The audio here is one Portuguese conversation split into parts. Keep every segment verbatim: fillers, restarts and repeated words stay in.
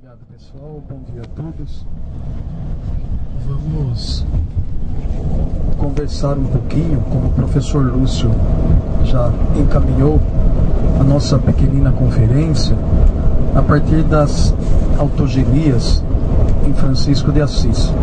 Obrigado, pessoal. Bom dia a todos. Vamos conversar um pouquinho, como o professor Lúcio já encaminhou a nossa pequenina conferência, a partir das autogenias em Francisco de Assis.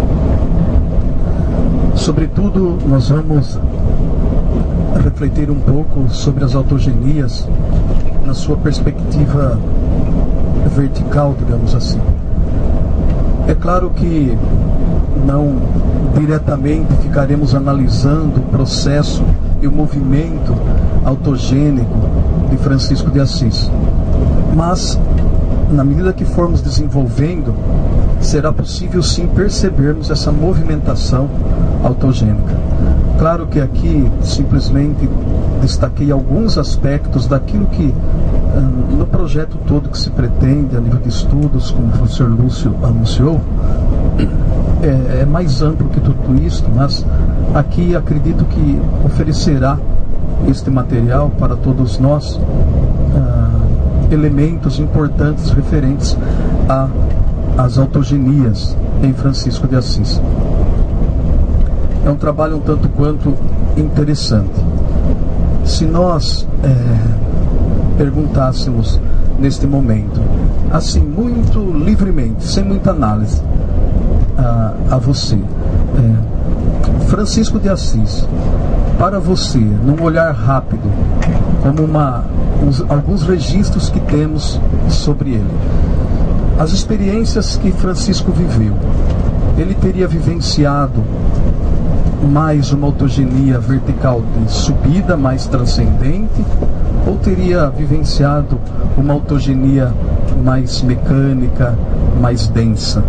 Sobretudo, nós vamos refletir um pouco sobre as autogenias na sua perspectiva vertical, digamos assim. É claro que não diretamente ficaremos analisando o processo e o movimento autogênico de Francisco de Assis, mas na medida que formos desenvolvendo, será possível sim percebermos essa movimentação autogênica. Claro que aqui simplesmente destaquei alguns aspectos daquilo que no projeto todo que se pretende a nível de estudos, como o professor Lúcio anunciou, é, é mais amplo que tudo isso, mas aqui acredito que oferecerá este material para todos nós ah, elementos importantes referentes às autogenias em Francisco de Assis. É um trabalho um tanto quanto interessante. Se nós é, perguntássemos neste momento, assim, muito livremente, sem muita análise, a, a você, é, Francisco de Assis, para você, num olhar rápido, como uma, uns, alguns registros que temos sobre ele, as experiências que Francisco viveu, ele teria vivenciado mais uma autogenia vertical de subida, mais transcendente, ou teria vivenciado uma autogenia mais mecânica, mais densa?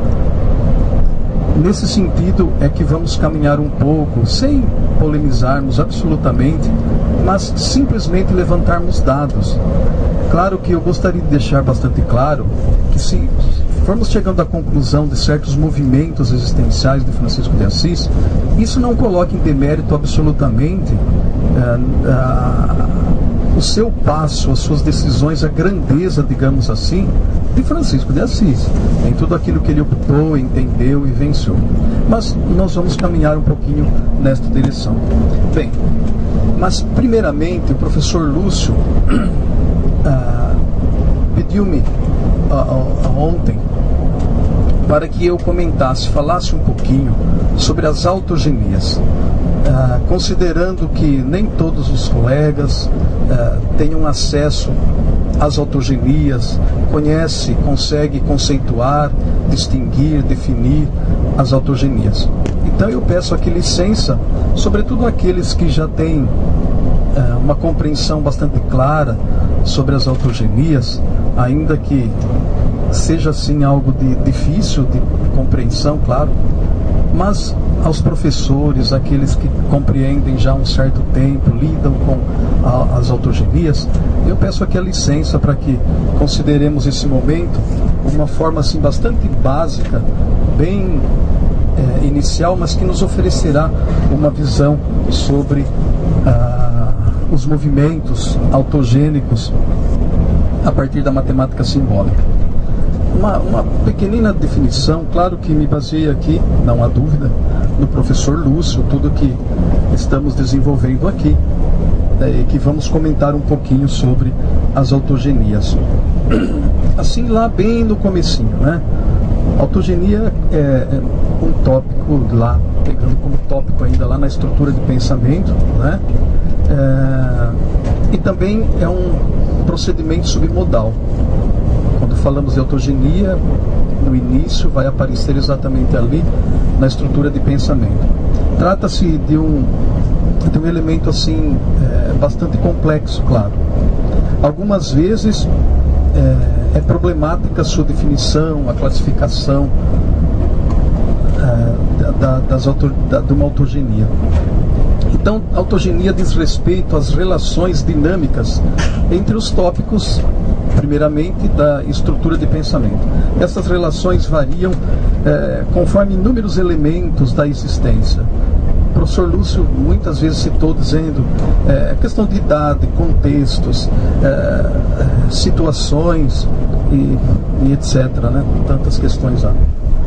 Nesse sentido é que vamos caminhar um pouco, sem polemizarmos absolutamente, mas simplesmente levantarmos dados. Claro que eu gostaria de deixar bastante claro que, se formos chegando à conclusão de certos movimentos existenciais de Francisco de Assis, isso não coloca em demérito absolutamente uh, uh, o seu passo, as suas decisões, a grandeza, digamos assim, de Francisco de Assis, em tudo aquilo que ele optou, entendeu e venceu. Mas nós vamos caminhar um pouquinho nesta direção. Bem, mas primeiramente o professor Lúcio uh, pediu-me uh, uh, ontem para que eu comentasse, falasse um pouquinho sobre as autogenias, uh, considerando que nem todos os colegas uh, tenham acesso às autogenias, conhece, consegue conceituar, distinguir, definir as autogenias. Então eu peço aqui licença, sobretudo aqueles que já têm uh, uma compreensão bastante clara sobre as autogenias, ainda que seja assim algo de, difícil de compreensão, claro, mas aos professores, aqueles que compreendem já há um certo tempo, lidam com a, as autogenias, eu peço aqui a licença para que consideremos esse momento uma forma assim bastante básica, bem é, inicial, mas que nos oferecerá uma visão sobre ah, os movimentos autogênicos a partir da matemática simbólica. Uma, uma pequenina definição, claro que me baseei aqui, não há dúvida, no professor Lúcio, tudo que estamos desenvolvendo aqui, é, e que vamos comentar um pouquinho sobre as autogenias. Assim, lá bem no comecinho, né? Autogenia é, é um tópico lá, pegando como tópico ainda lá na estrutura de pensamento, né? É, e também é um procedimento submodal. Quando falamos de autogenia, no início vai aparecer exatamente ali na estrutura de pensamento. Trata-se de um, de um elemento assim é, bastante complexo, claro. Algumas vezes é, é problemática a sua definição, a classificação é, da, das auto, da, de uma autogenia. Então, a autogenia diz respeito às relações dinâmicas entre os tópicos, primeiramente, da estrutura de pensamento. Essas relações variam é, conforme inúmeros elementos da existência. O professor Lúcio muitas vezes citou dizendo é, questão de idade, contextos, é, situações e, e etcétera, né? Tantas questões lá.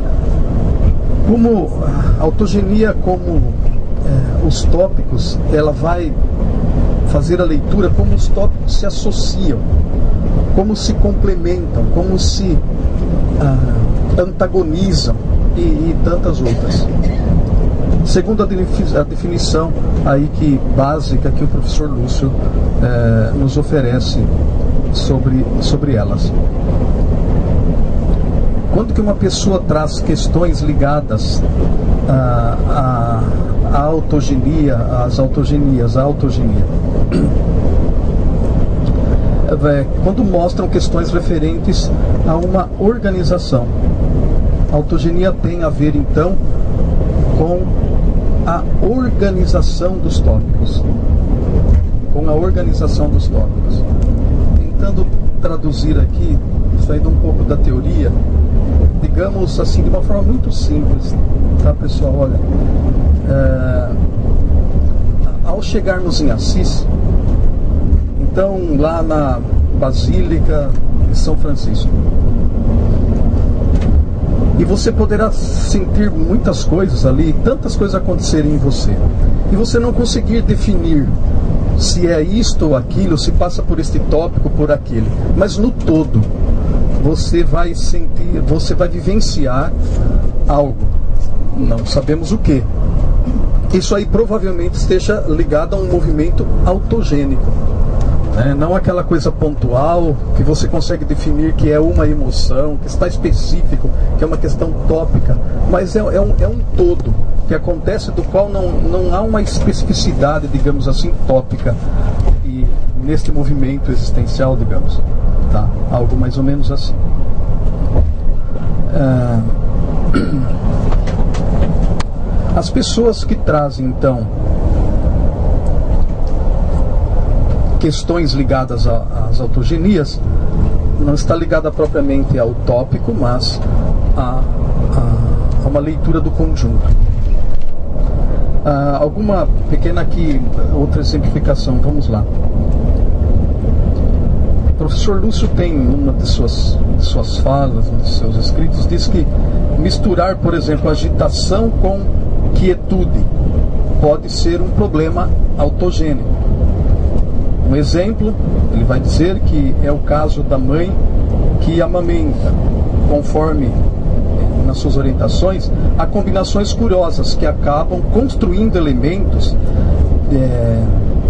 Como a autogenia, como é, os tópicos, ela vai fazer a leitura como os tópicos se associam, como se complementam, como se ah, antagonizam e, e tantas outras. Segundo a definição aí que, básica que o professor Lúcio eh, nos oferece sobre, sobre elas. Quando que uma pessoa traz questões ligadas à, à, à autogenia, às autogenias, à autogenia? É, quando mostram questões referentes a uma organização. A autogenia tem a ver, então, com a organização dos tópicos. Com a organização dos tópicos. Tentando traduzir aqui, saindo um pouco da teoria, digamos assim, de uma forma muito simples, tá, pessoal? Olha, é, ao chegarmos em Assis, então lá na Basílica de São Francisco, e você poderá sentir muitas coisas ali, tantas coisas acontecerem em você, e você não conseguir definir se é isto ou aquilo, se passa por este tópico, por aquele, mas no todo você vai sentir, você vai vivenciar algo, não sabemos o que. Isso aí provavelmente esteja ligado a um movimento autogênico, né? Não aquela coisa pontual que você consegue definir que é uma emoção, que está específico, que é uma questão tópica, mas é, é, um, é um todo que acontece, do qual não, não há uma especificidade, digamos assim, tópica, e neste movimento existencial, digamos, tá? Algo mais ou menos assim. É... As pessoas que trazem, então, questões ligadas às autogenias, não está ligada propriamente ao tópico, mas a, a, a uma leitura do conjunto. Ah, alguma pequena aqui, outra exemplificação, vamos lá. O professor Lúcio tem, numa de suas, de suas falas, um de seus escritos, diz que misturar, por exemplo, agitação com quietude pode ser um problema autogênico. Um exemplo, ele vai dizer que é o caso da mãe que amamenta, conforme nas suas orientações, há combinações curiosas que acabam construindo elementos é,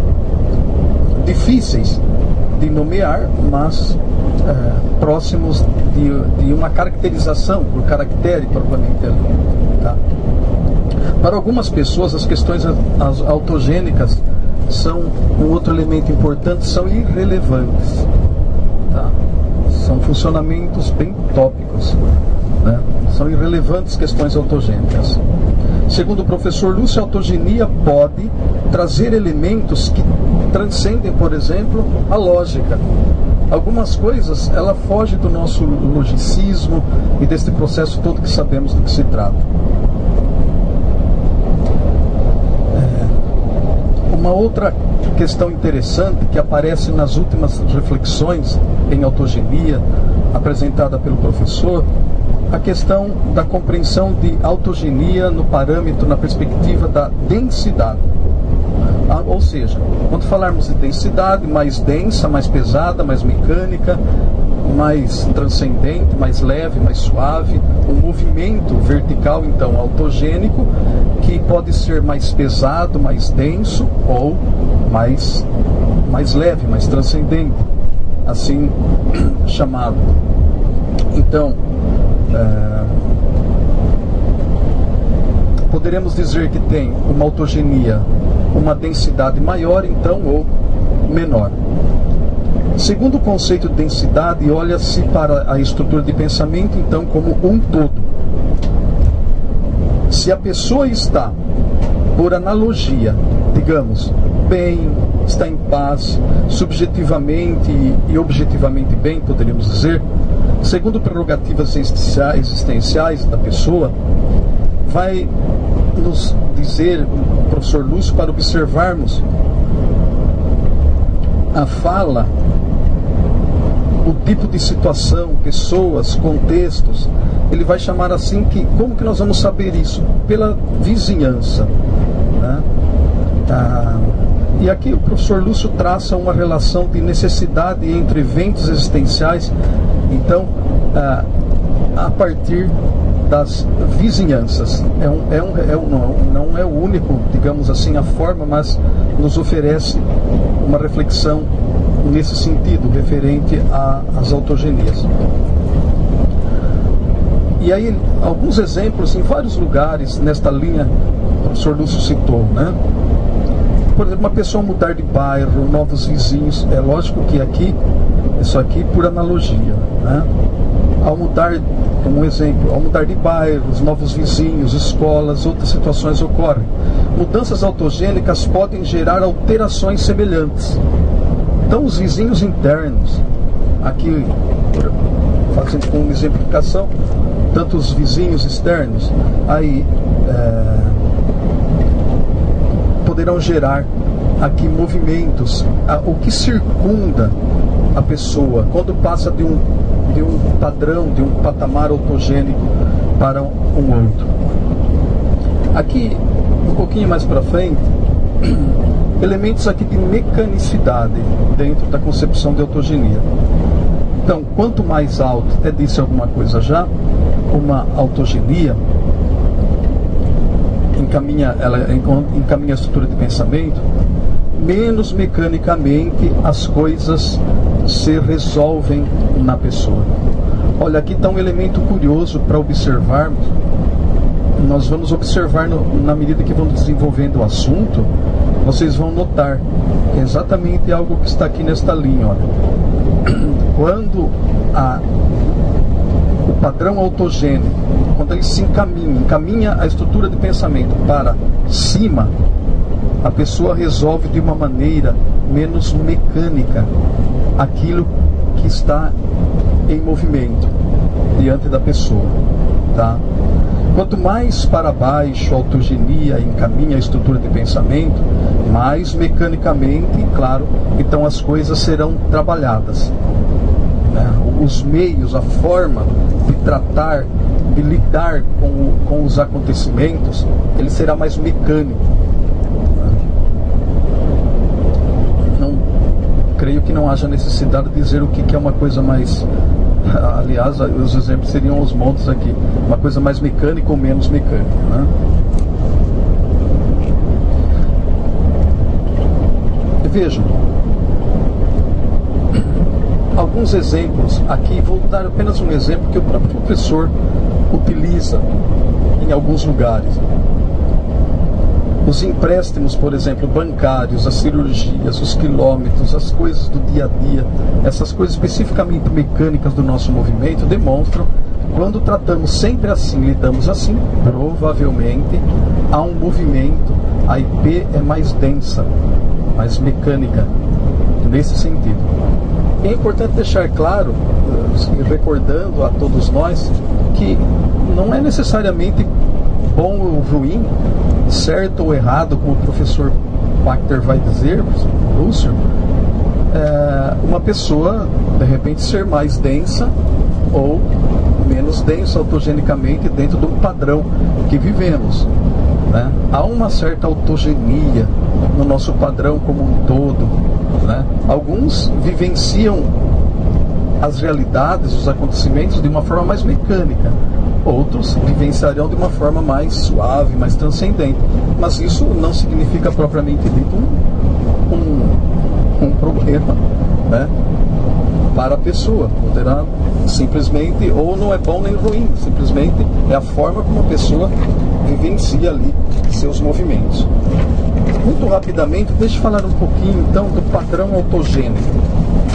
difíceis de nomear, mas é, próximos de, de uma caracterização, por caractere propriamente ali, tá? Para algumas pessoas, as questões as autogênicas são um outro elemento importante, são irrelevantes, tá? São funcionamentos bem tópicos, né? São irrelevantes questões autogênicas. Segundo o professor Lúcio, a autogenia pode trazer elementos que transcendem, por exemplo, a lógica. Algumas coisas, ela foge do nosso logicismo e desse processo todo que sabemos do que se trata. Uma outra questão interessante que aparece nas últimas reflexões em autogenia apresentada pelo professor, a questão da compreensão de autogenia no parâmetro, na perspectiva da densidade. Ah, ou seja, quando falarmos de densidade, mais densa, mais pesada, mais mecânica, mais transcendente, mais leve, mais suave, um movimento vertical, então, autogênico, que pode ser mais pesado, mais denso, ou mais, mais leve, mais transcendente, assim chamado. Então, é, poderemos dizer que tem uma autogenia, uma densidade maior, então, ou menor. Segundo o conceito de densidade, olha-se para a estrutura de pensamento, então, como um todo. Se a pessoa está, por analogia, digamos, bem, está em paz, subjetivamente e objetivamente bem, poderíamos dizer, segundo prerrogativas existenciais da pessoa, vai nos dizer o professor Lúcio para observarmos a fala o tipo de situação, pessoas, contextos. Ele vai chamar assim que, como que nós vamos saber isso? Pela vizinhança, né? Ah, e aqui o professor Lúcio traça uma relação de necessidade entre eventos existenciais, então, ah, a partir das vizinhanças. É um, é um, é um, não, não é o único, digamos assim, a forma, mas nos oferece uma reflexão nesse sentido, referente às autogenias. E aí, alguns exemplos em vários lugares, nesta linha que o professor Lúcio citou, né? Por exemplo, uma pessoa mudar de bairro, novos vizinhos, é lógico que aqui, isso aqui por analogia, né? Ao mudar, um exemplo, ao mudar de bairros, novos vizinhos, escolas, outras situações ocorrem. Mudanças autogênicas podem gerar alterações semelhantes. Então, os vizinhos internos, aqui, fazendo com uma exemplificação, tanto os vizinhos externos, aí é, poderão gerar aqui movimentos, a, o que circunda a pessoa, quando passa de um, de um padrão, de um patamar autogênico para um, um outro. Aqui, um pouquinho mais para frente, elementos aqui de mecanicidade dentro da concepção de autogenia. Então, quanto mais alto, até disse alguma coisa já, uma autogenia encaminha, ela encaminha a estrutura de pensamento, menos mecanicamente as coisas se resolvem na pessoa. Olha, aqui está um elemento curioso para observarmos. Nós vamos observar no, na medida que vamos desenvolvendo o assunto, vocês vão notar que é exatamente algo que está aqui nesta linha. Olha. Quando a, o padrão autogênico, quando ele se encaminha, encaminha a estrutura de pensamento para cima, a pessoa resolve de uma maneira menos mecânica aquilo que está em movimento diante da pessoa, tá? Quanto mais para baixo a autogenia encaminha a estrutura de pensamento, mais mecanicamente, claro, então as coisas serão trabalhadas, né? Os meios, a forma de tratar, de lidar com, com os acontecimentos, ele será mais mecânico. Não, creio que não haja necessidade de dizer o que, que é uma coisa mais... Aliás, os exemplos seriam os montes aqui. Uma coisa mais mecânica ou menos mecânica, né? Vejam, alguns exemplos aqui, vou dar apenas um exemplo que o próprio professor utiliza em alguns lugares. Os empréstimos, por exemplo, bancários, as cirurgias, os quilômetros, as coisas do dia a dia, essas coisas especificamente mecânicas do nosso movimento, demonstram que quando tratamos sempre assim, lidamos assim, provavelmente há um movimento, a I P é mais densa, mais mecânica, nesse sentido. É importante deixar claro, recordando a todos nós, que não é necessariamente bom ou ruim, certo ou errado, como o professor Pachter vai dizer, Lúcio, é, uma pessoa, de repente, ser mais densa ou menos densa autogenicamente dentro de um padrão que vivemos, né? Há uma certa autogenia no nosso padrão como um todo, né? Alguns vivenciam as realidades, os acontecimentos de uma forma mais mecânica, outros vivenciarão de uma forma mais suave, mais transcendente, mas isso não significa propriamente dito um, um, um problema, né, para a pessoa. Poderá simplesmente, ou não é bom nem ruim, simplesmente é a forma como a pessoa vivencia ali seus movimentos. Muito rapidamente, deixa eu falar um pouquinho então do padrão autogênico.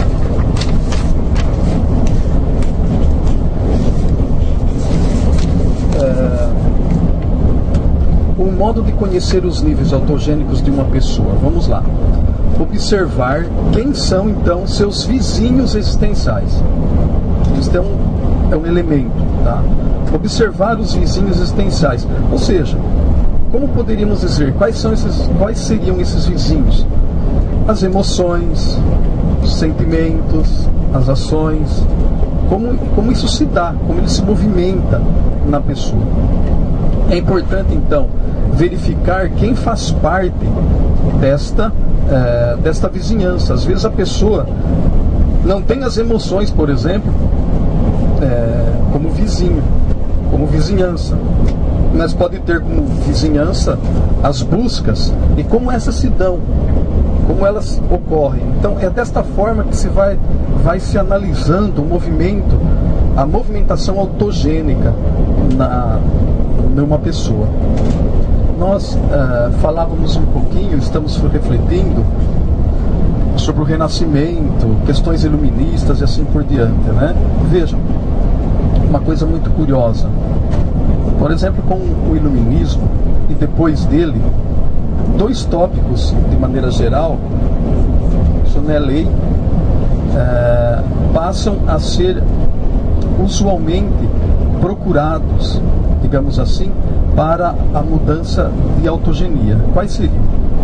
Um modo de conhecer os níveis autogênicos de uma pessoa. Vamos lá. Observar quem são então seus vizinhos existenciais. Isso é um, é um elemento, tá? Observar os vizinhos existenciais. Ou seja, como poderíamos dizer, quais são esses, quais seriam esses vizinhos? As emoções, os sentimentos, as ações, como, como isso se dá, como ele se movimenta na pessoa. É importante, então, verificar quem faz parte desta, é, desta vizinhança. Às vezes a pessoa não tem as emoções, por exemplo, é, como vizinho, como vizinhança, mas pode ter como vizinhança as buscas e como essas se dão, como elas ocorrem. Então é desta forma que se vai, vai se analisando o movimento, a movimentação autogênica na, numa pessoa. Nós uh, falávamos um pouquinho, estamos refletindo sobre o Renascimento, questões iluministas e assim por diante, né? Vejam, uma coisa muito curiosa. Por exemplo, com o Iluminismo e depois dele, dois tópicos, de maneira geral, isso não é lei, é, passam a ser usualmente procurados, digamos assim, para a mudança de autogenia. Quais seriam?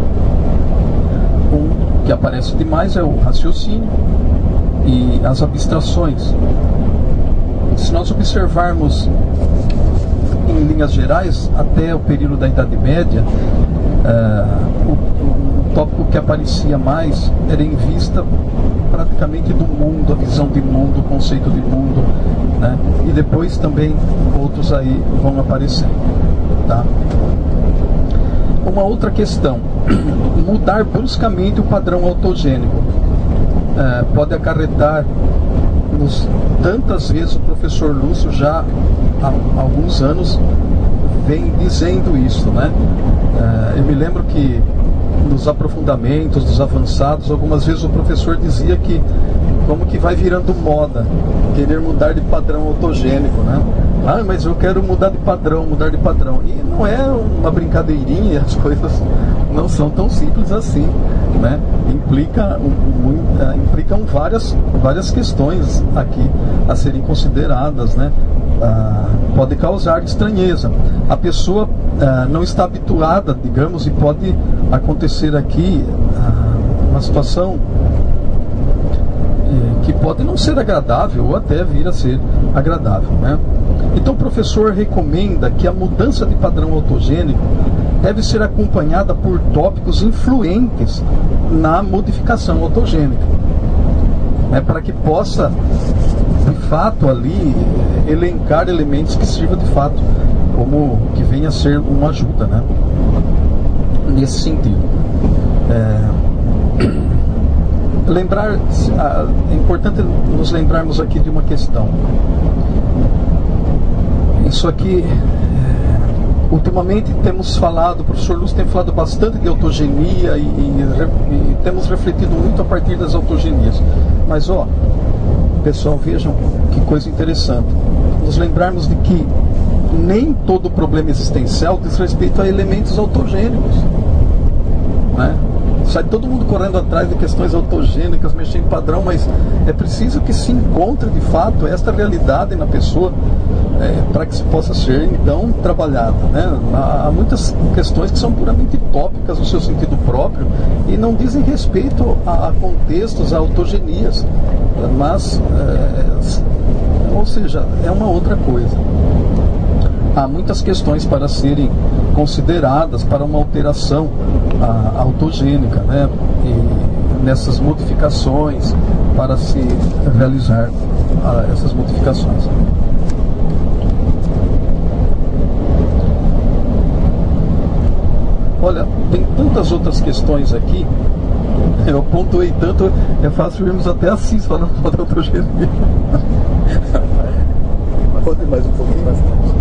Um que aparece demais é o raciocínio e as abstrações. Se nós observarmos em linhas gerais, até o período da Idade Média, uh, o, o tópico que aparecia mais era em vista praticamente do mundo, a visão de mundo, o conceito de mundo, né? E depois também outros aí vão aparecendo, tá? Uma outra questão, mudar bruscamente o padrão autogênico uh, pode acarretar nos, tantas vezes o professor Lúcio já há alguns anos vem dizendo isso, né? Uh, eu me lembro que nos aprofundamentos, dos avançados, algumas vezes o professor dizia que como que vai virando moda querer mudar de padrão autogênico, né? Ah, mas eu quero mudar de padrão, mudar de padrão. E não é uma brincadeirinha, as coisas não são tão simples assim, né? Implica, um, implicam várias, várias questões aqui a serem consideradas, né? Ah, pode causar estranheza. A pessoa ah, não está habituada, digamos, e pode acontecer aqui ah, uma situação eh, que pode não ser agradável ou até vir a ser agradável, né? Então o professor recomenda que a mudança de padrão autogênico deve ser acompanhada por tópicos influentes na modificação autogênica, né, para que possa de fato ali elencar elementos que sirva de fato como que venha a ser uma ajuda, né, nesse sentido. É, lembrar, é importante nos lembrarmos aqui de uma questão. Isso aqui, ultimamente temos falado, o professor Lúcio tem falado bastante de autogenia e, e, e temos refletido muito a partir das autogenias. Mas ó, pessoal, vejam que coisa interessante. Nos lembrarmos de que nem todo problema existencial diz respeito a elementos autogênicos, né? Sai todo mundo correndo atrás de questões autogênicas, mexendo em padrão, mas é preciso que se encontre de fato esta realidade na pessoa é, para que se possa ser então trabalhada, né? Há muitas questões que são puramente tópicas no seu sentido próprio e não dizem respeito a, a contextos, a autogenias, mas, é, ou seja, é uma outra coisa. Há muitas questões para serem consideradas para uma alteração a, autogênica, né? E nessas modificações para se realizar a, essas modificações. Olha, tem tantas outras questões aqui, eu pontuei tanto, é fácil irmos até Assis falando da autogenia. Pode mais um pouquinho? Bastante.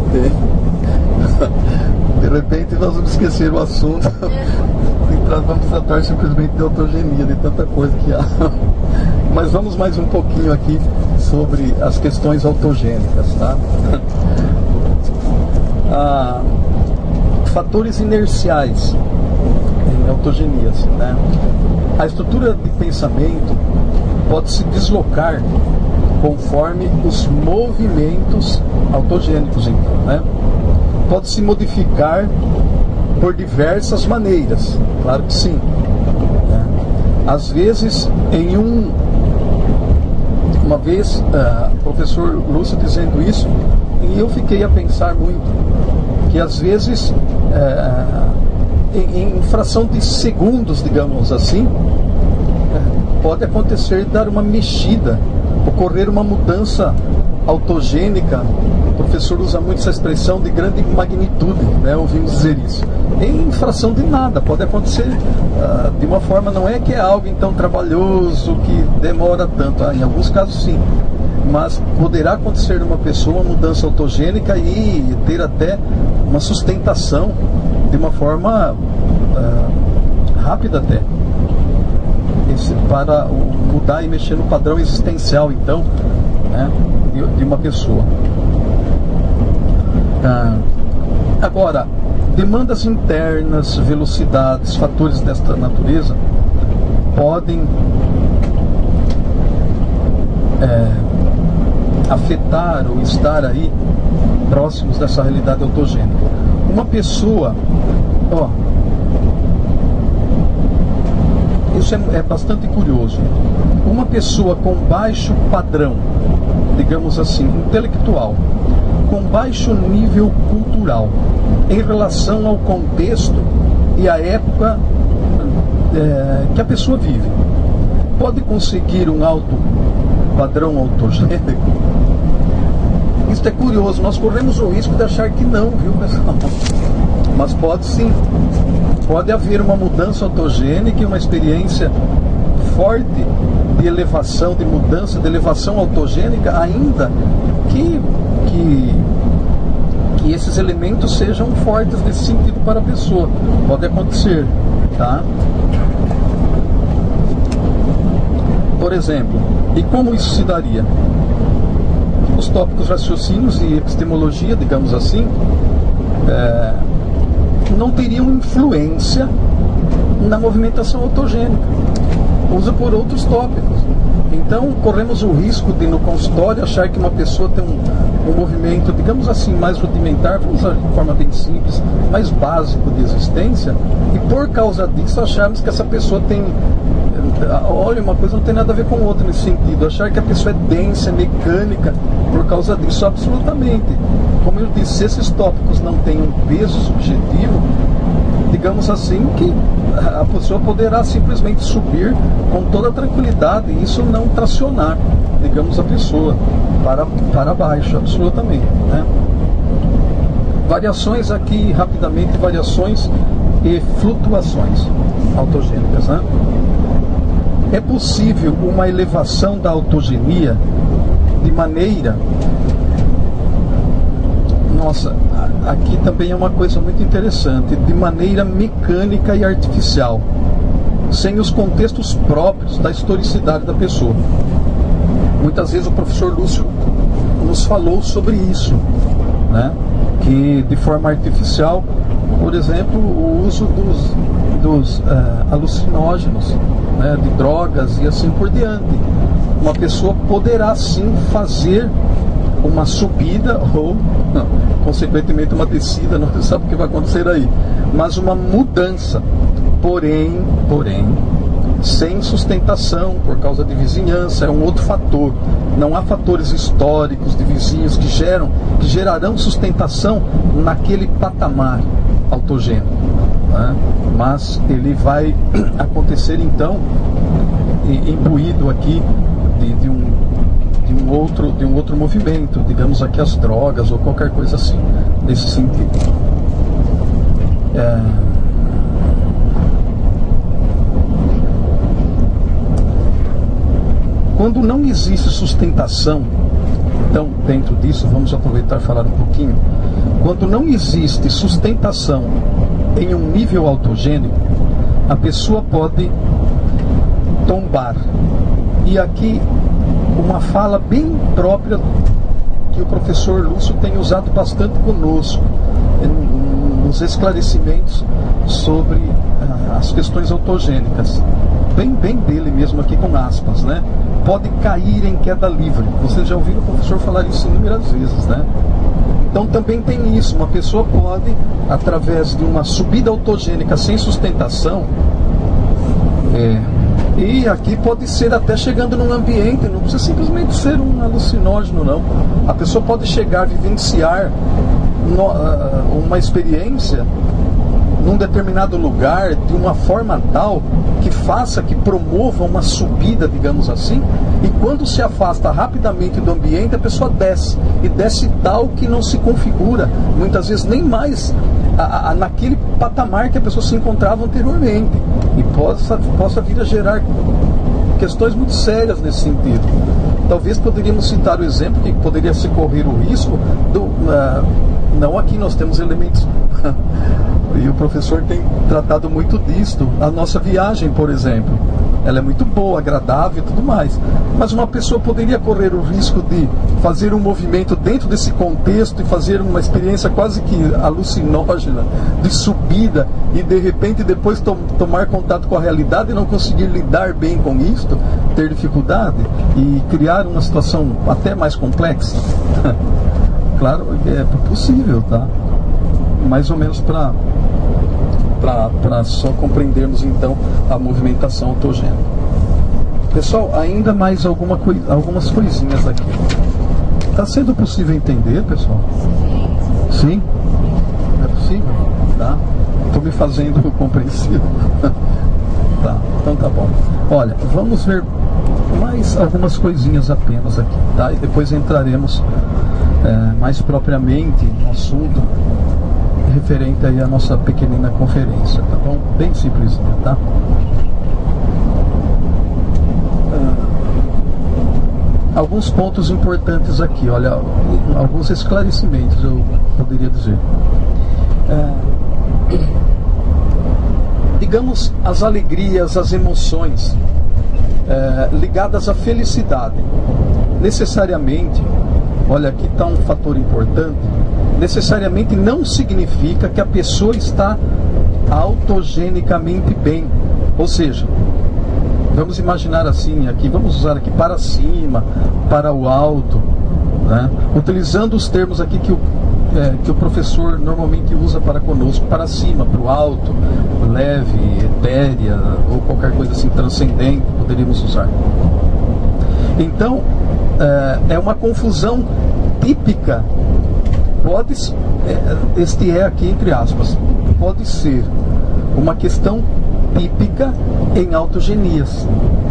De repente nós vamos esquecer o assunto e vamos tratar simplesmente de autogenia, de tanta coisa que há. Mas vamos mais um pouquinho aqui sobre as questões autogênicas, tá? Ah, fatores inerciais em autogenias, né? A estrutura de pensamento pode se deslocar conforme os movimentos autogênicos, então, né? Pode se modificar por diversas maneiras, claro que sim, né? Às vezes em um uma vez, uh, o professor Lúcio dizendo isso, e eu fiquei a pensar muito, que às vezes, uh, em, em fração de segundos, digamos assim, uh, pode acontecer dar uma mexida, ocorrer uma mudança autogênica. O professor usa muito essa expressão de grande magnitude, né? Ouvimos dizer isso. Em fração de nada, pode acontecer uh, de uma forma, não é que é algo então trabalhoso, que demora tanto, ah, em alguns casos sim, mas poderá acontecer numa pessoa uma mudança autogênica e ter até uma sustentação de uma forma uh, rápida até. Esse, para mudar e mexer no padrão existencial, então, né, de, de uma pessoa. Ah, agora, demandas internas, velocidades, fatores desta natureza podem é, afetar ou estar aí próximos dessa realidade autogênica. Uma pessoa, ó, isso é, é bastante curioso. Uma pessoa com baixo padrão, digamos assim, intelectual, com baixo nível cultural, em relação ao contexto e à época é, que a pessoa vive, pode conseguir um alto padrão autogênico? Isso é curioso. Nós corremos o risco de achar que não, viu, pessoal? Mas pode sim. Pode haver uma mudança autogênica e uma experiência forte de elevação, de mudança, de elevação autogênica, ainda que, que, que esses elementos sejam fortes nesse sentido para a pessoa. Pode acontecer, tá? Por exemplo, e como isso se daria? Os tópicos raciocínios e epistemologia, digamos assim, é, não teriam influência na movimentação autogênica. Usa por outros tópicos. Então, corremos o risco de, no consultório, achar que uma pessoa tem um, um movimento, digamos assim, mais rudimentar, vamos usar de forma bem simples, mais básico de existência, e por causa disso acharmos que essa pessoa tem, olha, uma coisa não tem nada a ver com outra nesse sentido, achar que a pessoa é densa, é mecânica, por causa disso, absolutamente. Como eu disse, se esses tópicos não têm um peso subjetivo, digamos assim, que a pessoa poderá simplesmente subir com toda tranquilidade e isso não tracionar, digamos, a pessoa para, para baixo, absolutamente, né? Variações aqui, rapidamente, variações e flutuações autogênicas, né? É possível uma elevação da autogenia de maneira... Nossa, aqui também é uma coisa muito interessante, de maneira mecânica e artificial, sem os contextos próprios da historicidade da pessoa. Muitas vezes o professor Lúcio nos falou sobre isso, né? Que de forma artificial, por exemplo, o uso dos, dos uh, alucinógenos, né? De drogas e assim por diante. Uma pessoa poderá sim fazer uma subida ou, não, consequentemente, uma descida, não se sabe o que vai acontecer aí, mas uma mudança, porém, porém, sem sustentação por causa de vizinhança, é um outro fator. Não há fatores históricos de vizinhos que geram, que gerarão sustentação naquele patamar autogênico, né? Mas ele vai acontecer então imbuído aqui de, de um de um outro de um outro movimento, digamos aqui as drogas ou qualquer coisa assim, nesse sentido. É... Quando não existe sustentação, então dentro disso vamos aproveitar e falar um pouquinho. Quando não existe sustentação em um nível autogênico, a pessoa pode tombar. E aqui uma fala bem própria que o professor Lúcio tem usado bastante conosco nos esclarecimentos sobre uh, as questões autogênicas, bem, bem dele mesmo aqui com aspas, né? Pode cair em queda livre. Vocês já ouviram o professor falar isso inúmeras vezes, né? Então também tem isso, uma pessoa pode, através de uma subida autogênica sem sustentação, é, E aqui pode ser até chegando num ambiente, não precisa simplesmente ser um alucinógeno, não. A pessoa pode chegar a vivenciar no, uh, uma experiência num determinado lugar de uma forma tal que faça, que promova uma subida, digamos assim, e quando se afasta rapidamente do ambiente, a pessoa desce, e desce tal que não se configura, muitas vezes nem mais a, a, naquele patamar que a pessoa se encontrava anteriormente, e possa, possa vir a gerar questões muito sérias nesse sentido. Talvez poderíamos citar o exemplo que poderia se correr o risco do... Uh, não aqui nós temos elementos... E o professor tem tratado muito disto. A nossa viagem, por exemplo, ela é muito boa, agradável e tudo mais. Mas uma pessoa poderia correr o risco de fazer um movimento dentro desse contexto e fazer uma experiência quase que alucinógena, de subida, e de repente depois to tomar contato com a realidade e não conseguir lidar bem com isto, ter dificuldade e criar uma situação até mais complexa. Claro, é possível, tá? Mais ou menos para para só compreendermos então a movimentação autogênica. Pessoal, ainda mais alguma coi algumas coisinhas aqui. Está sendo possível entender, pessoal? Sim? É possível? Tá? Estou me fazendo compreensivo. Tá, então tá bom. Olha, vamos ver mais algumas coisinhas apenas aqui, tá? E depois entraremos é, mais propriamente no assunto referente aí à nossa pequenina conferência, tá bom? Bem simplesinha, tá? Uh, alguns pontos importantes aqui, olha, alguns esclarecimentos eu poderia dizer. Uh, digamos, as alegrias, as emoções uh, ligadas à felicidade, necessariamente, olha, aqui está um fator importante, necessariamente não significa que a pessoa está autogenicamente bem. Ou seja, vamos imaginar assim, aqui, vamos usar aqui para cima, para o alto, né? Utilizando os termos aqui que o, é, que o professor normalmente usa para conosco, para cima, para o alto, leve, etérea, ou qualquer coisa assim transcendente, poderíamos usar. Então, é, é uma confusão típica. Pode, este é aqui entre aspas, pode ser uma questão típica em autogenias,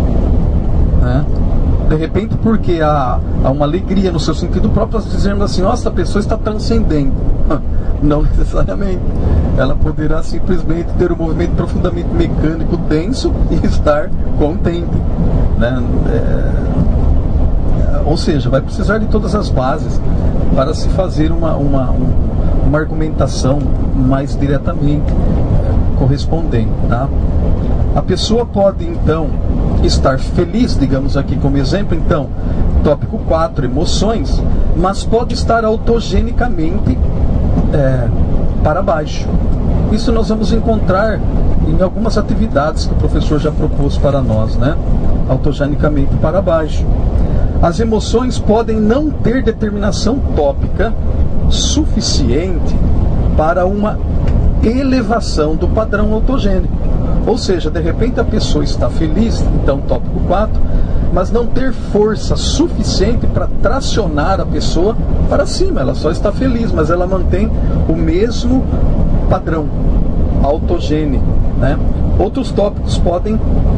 né? De repente, porque há, há uma alegria no seu sentido próprio, nós dizemos assim, nossa, a pessoa está transcendendo. Não necessariamente. Ela poderá simplesmente ter um movimento profundamente mecânico, denso, e estar contente, né? É... Ou seja, vai precisar de todas as bases para se fazer uma, uma, uma argumentação mais diretamente correspondente, tá? A pessoa pode, então, estar feliz, digamos aqui como exemplo, então, tópico quatro, emoções, mas pode estar autogenicamente é, para baixo. Isso nós vamos encontrar em algumas atividades que o professor já propôs para nós, né? Autogenicamente para baixo. As emoções podem não ter determinação tópica suficiente para uma elevação do padrão autogênico. Ou seja, de repente a pessoa está feliz, então tópico quatro, mas não ter força suficiente para tracionar a pessoa para cima. Ela só está feliz, mas ela mantém o mesmo padrão autogênico, né? Outros tópicos podem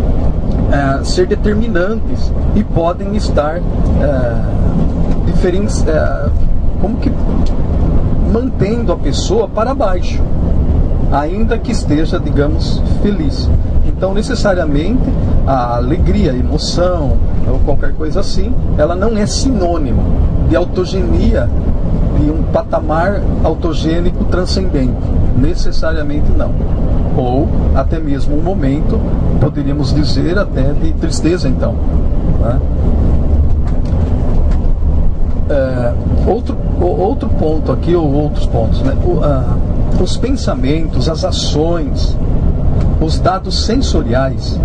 é, ser determinantes e podem estar é, diferentes, é, como que mantendo a pessoa para baixo, ainda que esteja, digamos, feliz. Então, necessariamente, a alegria, a emoção, ou qualquer coisa assim, ela não é sinônimo de autogenia, de um patamar autogênico transcendente. Necessariamente não. Ou, até mesmo um momento, poderíamos dizer até de tristeza, então, né? É, outro, outro ponto aqui, ou outros pontos, né? O, a, os pensamentos, as ações, os dados sensoriais.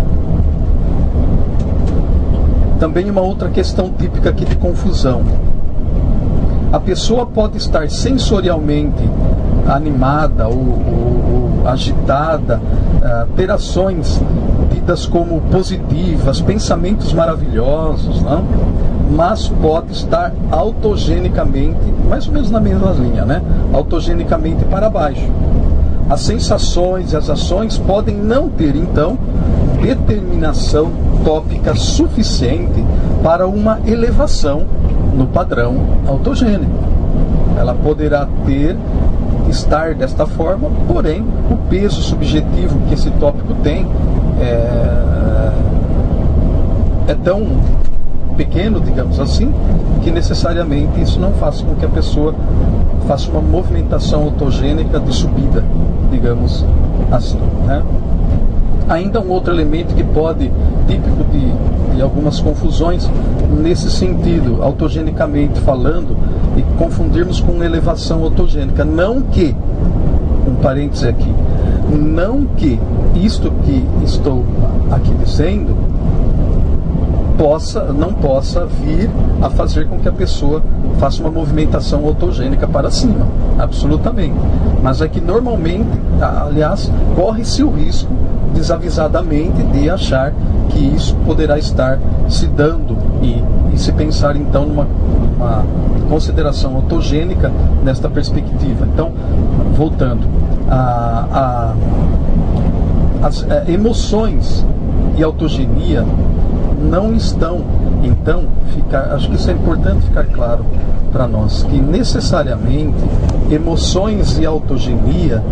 Também uma outra questão típica aqui de confusão. A pessoa pode estar sensorialmente animada ou, ou, ou agitada, uh, ter ações de tidas como positivas, pensamentos maravilhosos, não? Mas pode estar autogenicamente, mais ou menos na mesma linha, né? Autogenicamente para baixo. As sensações e as ações podem não ter, então, determinação tópica suficiente para uma elevação no padrão autogênico. Ela poderá ter, estar desta forma, porém, o peso subjetivo que esse tópico tem é, é tão pequeno, digamos assim, que necessariamente isso não faz com que a pessoa faça uma movimentação autogênica de subida, digamos assim, né? Ainda um outro elemento que pode, típico de, de algumas confusões nesse sentido, autogenicamente falando, e confundirmos com elevação autogênica. Não que, um parêntese aqui, não que isto que estou aqui dizendo possa, não possa vir a fazer com que a pessoa faça uma movimentação autogênica para cima, absolutamente. Mas é que normalmente, aliás, corre-se o risco desavisadamente de achar que isso poderá estar se dando e, e se pensar então numa uma consideração autogênica nesta perspectiva. Então, voltando, a, a, as a, emoções e autogenia não estão, então, ficar, acho que isso é importante ficar claro para nós, que necessariamente emoções e autogenia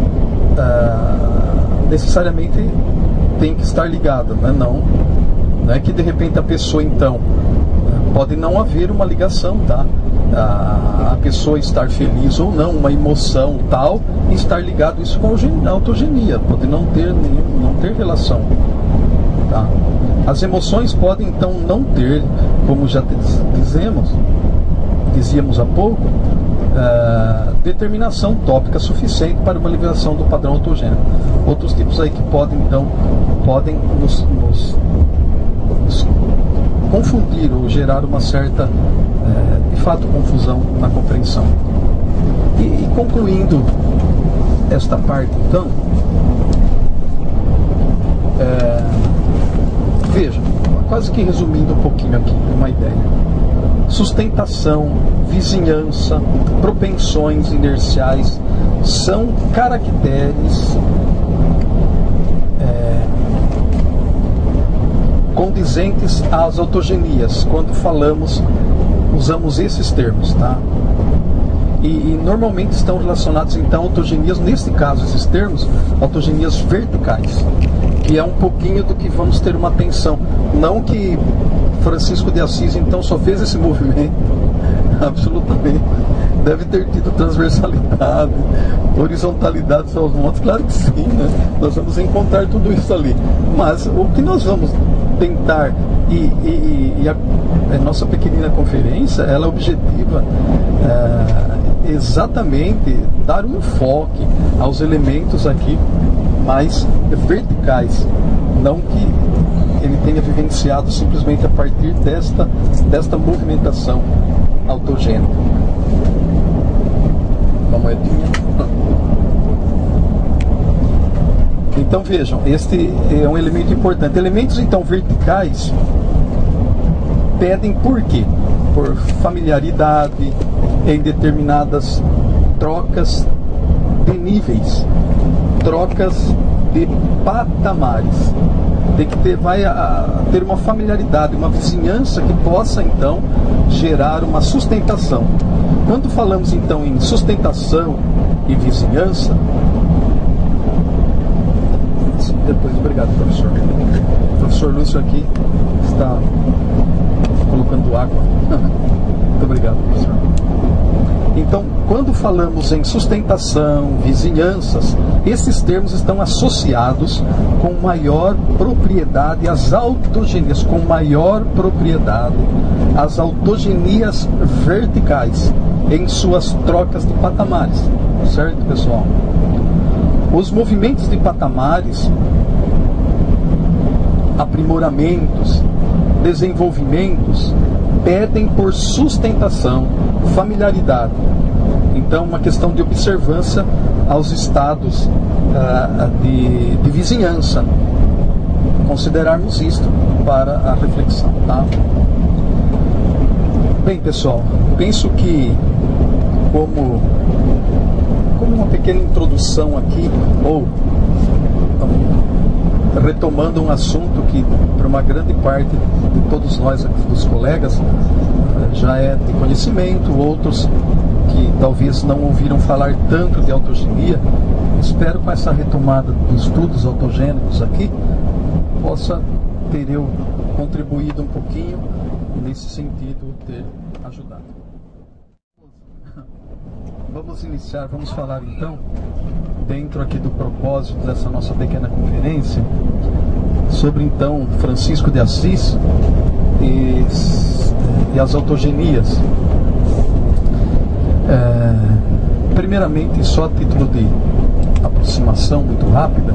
ah, necessariamente tem que estar ligada, né? Não, não é que de repente a pessoa então, pode não haver uma ligação, tá? A, a pessoa estar feliz ou não, uma emoção tal, e estar ligado isso com a autogenia, pode não ter, não ter relação, tá? As emoções podem então não ter, como já dizemos, dizíamos há pouco, uh, determinação tópica suficiente para uma liberação do padrão autogênico. Outros tipos aí que podem então podem nos, nos, nos confundir ou gerar uma certa, uh, de fato, confusão na compreensão. E, e concluindo esta parte, então, uh, veja, quase que resumindo um pouquinho aqui, uma ideia. Sustentação, vizinhança, propensões inerciais são caracteres é, condizentes às autogenias. Quando falamos, usamos esses termos, tá? E, e normalmente estão relacionados então a autogenias, nesse caso esses termos, autogenias verticais, que é um pouquinho do que vamos ter uma atenção. Não que Francisco de Assis então só fez esse movimento, absolutamente. Deve ter tido transversalidade, horizontalidade dos seus motos, claro que sim, né? Nós vamos encontrar tudo isso ali. Mas o que nós vamos tentar, e, e, e a, a nossa pequenina conferência, ela é objetiva é, exatamente dar um enfoque aos elementos aqui mais verticais, não que ele tenha vivenciado simplesmente a partir desta, desta movimentação autogênica. Uma moedinha. Então vejam, este é um elemento importante. Elementos então verticais pedem por quê? Por familiaridade em determinadas trocas de níveis, trocas de patamares. Tem que ter, vai a, a ter uma familiaridade, uma vizinhança que possa então gerar uma sustentação. Quando falamos então em sustentação e vizinhança, depois, obrigado, professor. O professor Lúcio aqui está colocando água. Muito obrigado, professor. Então, quando falamos em sustentação, vizinhanças, esses termos estão associados com maior propriedade às autogenias, com maior propriedade às autogenias verticais em suas trocas de patamares. Certo, pessoal? Os movimentos de patamares, aprimoramentos, desenvolvimentos, pedem por sustentação, familiaridade. Então, uma questão de observância aos estados uh, de, de vizinhança. considerarmos isto para a reflexão, tá? Bem, pessoal, penso que como, como uma pequena introdução aqui, ou um, retomando um assunto que para uma grande parte de todos nós aqui, dos colegas, já é de conhecimento, outros que talvez não ouviram falar tanto de autogenia, espero com essa retomada dos estudos autogênicos aqui, possa ter eu contribuído um pouquinho nesse sentido, ter ajudado. Vamos iniciar, vamos falar então, dentro aqui do propósito dessa nossa pequena conferência, sobre então Francisco de Assis e, e as autogenias. É, primeiramente, só a título de aproximação muito rápida,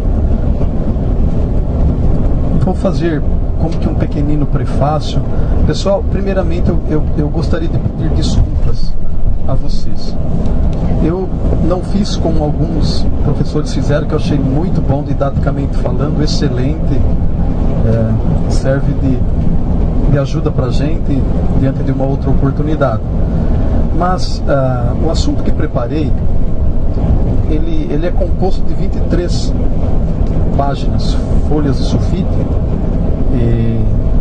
vou fazer como que um pequenino prefácio. Pessoal, primeiramente eu, eu, eu gostaria de pedir desculpas a vocês. Eu não fiz como alguns professores fizeram, que eu achei muito bom didaticamente falando, excelente, é, serve de, de ajuda para a gente diante de uma outra oportunidade. Mas uh, o assunto que preparei, ele, ele é composto de vinte e três páginas, folhas de sulfite, e,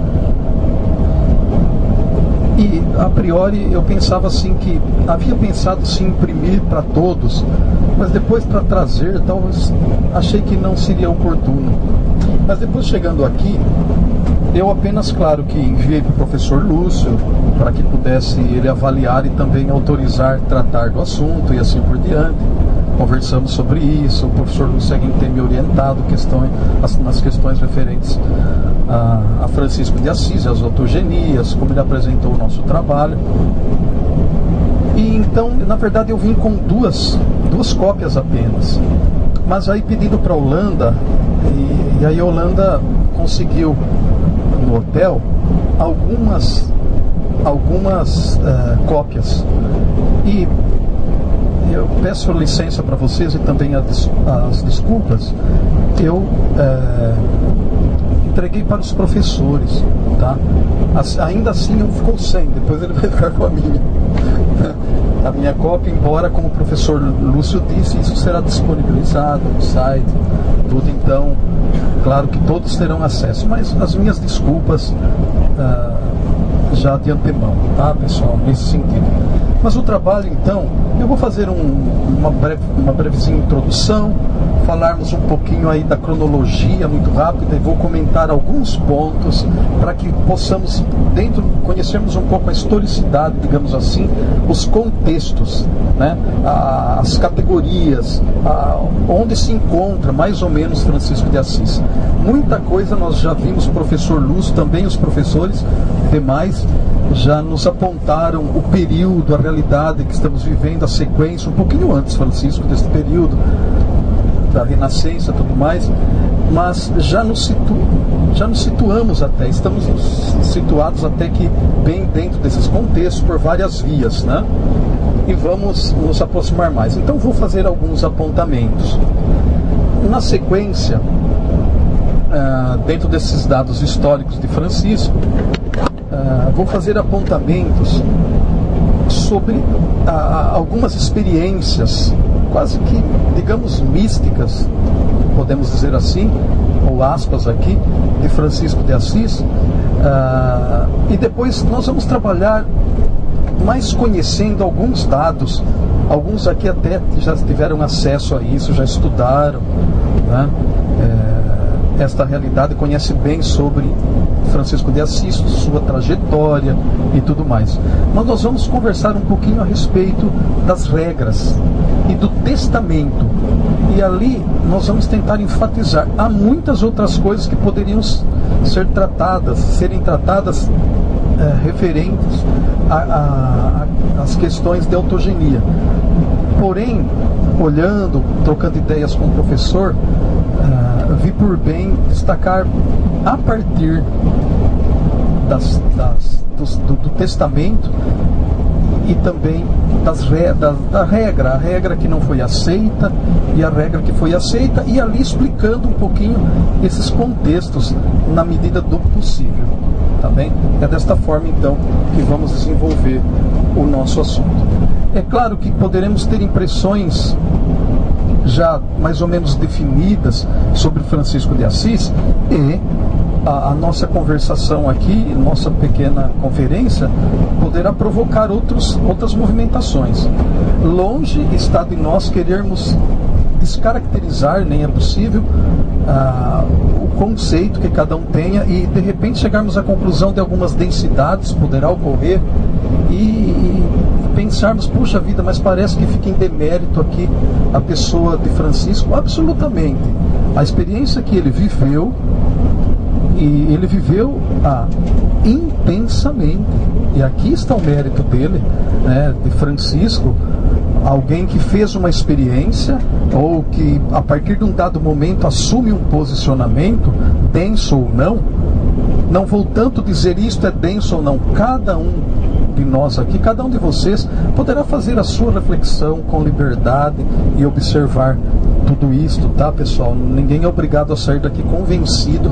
e a priori eu pensava assim que, havia pensado sim imprimir para todos, mas depois para trazer, talvez achei que não seria oportuno. Mas depois chegando aqui, eu apenas, claro, que enviei para o professor Lúcio, para que pudesse ele avaliar e também autorizar tratar do assunto e assim por diante. Conversamos sobre isso, o professor Lúcio tem me orientado questões, nas questões referentes a, a Francisco de Assis, as autogenias, como ele apresentou o nosso trabalho. E então, na verdade, eu vim com duas, duas cópias apenas. Mas aí pedindo para a Holanda, e, e aí a Holanda conseguiu no hotel algumas, algumas uh, cópias. E eu peço licença para vocês e também as, as desculpas. Eu uh, entreguei para os professores, tá? As, ainda assim não ficou sem, depois ele vai ficar com a minha. A minha cópia, embora, como o professor Lúcio disse, isso será disponibilizado no site, tudo. Então, claro que todos terão acesso, mas as minhas desculpas uh, já de antemão, tá, pessoal, nesse sentido. Mas o trabalho, então, eu vou fazer um, uma, breve, uma brevezinha introdução, falarmos um pouquinho aí da cronologia muito rápida, e vou comentar alguns pontos para que possamos, dentro, conhecermos um pouco a historicidade, digamos assim, os contextos, né? As categorias, a, onde se encontra mais ou menos Francisco de Assis. Muita coisa nós já vimos, o professor Lúcio, também os professores demais, já nos apontaram o período, a realidade que estamos vivendo, a sequência, um pouquinho antes, Francisco, desse período da Renascença e tudo mais, mas já nos, situ, já nos situamos até, estamos situados até que bem dentro desses contextos, por várias vias, né? E vamos nos aproximar mais. Então vou fazer alguns apontamentos. Na sequência, uh, dentro desses dados históricos de Francisco, uh, vou fazer apontamentos sobre ah, algumas experiências quase que, digamos, místicas, podemos dizer assim, ou aspas aqui, de Francisco de Assis, ah, e depois nós vamos trabalhar mais conhecendo alguns dados. Alguns aqui até já tiveram acesso a isso, já estudaram, né, é, esta realidade, conhecem bem sobre Francisco de Assis, sua trajetória e tudo mais. Mas nós vamos conversar um pouquinho a respeito das regras e do testamento. E ali nós vamos tentar enfatizar. Há muitas outras coisas que poderiam ser tratadas, serem tratadas é, referentes às questões de autogenia. Porém, olhando, trocando ideias com o professor, uh, vi por bem destacar a partir das, das, dos, do, do testamento e também das re, da, da regra, a regra que não foi aceita e a regra que foi aceita, e ali explicando um pouquinho esses contextos na medida do possível, tá bem? É desta forma então que vamos desenvolver o nosso assunto. É claro que poderemos ter impressões já mais ou menos definidas sobre Francisco de Assis, e a, a nossa conversação aqui, nossa pequena conferência, poderá provocar outros, outras movimentações. Longe está de nós querermos descaracterizar, nem é possível, ah, o conceito que cada um tenha, e de repente chegarmos à conclusão de algumas densidades, poderá ocorrer, e, e pensarmos, puxa vida, mas parece que fica em demérito aqui a pessoa de Francisco. Absolutamente. A experiência que ele viveu, e ele viveu ah, intensamente, e aqui está o mérito dele, né, de Francisco, alguém que fez uma experiência, ou que a partir de um dado momento assume um posicionamento, denso ou não. Não vou tanto dizer isto é denso ou não, cada um de nós aqui, cada um de vocês poderá fazer a sua reflexão com liberdade e observar tudo isto, tá, pessoal? Ninguém é obrigado a sair daqui convencido,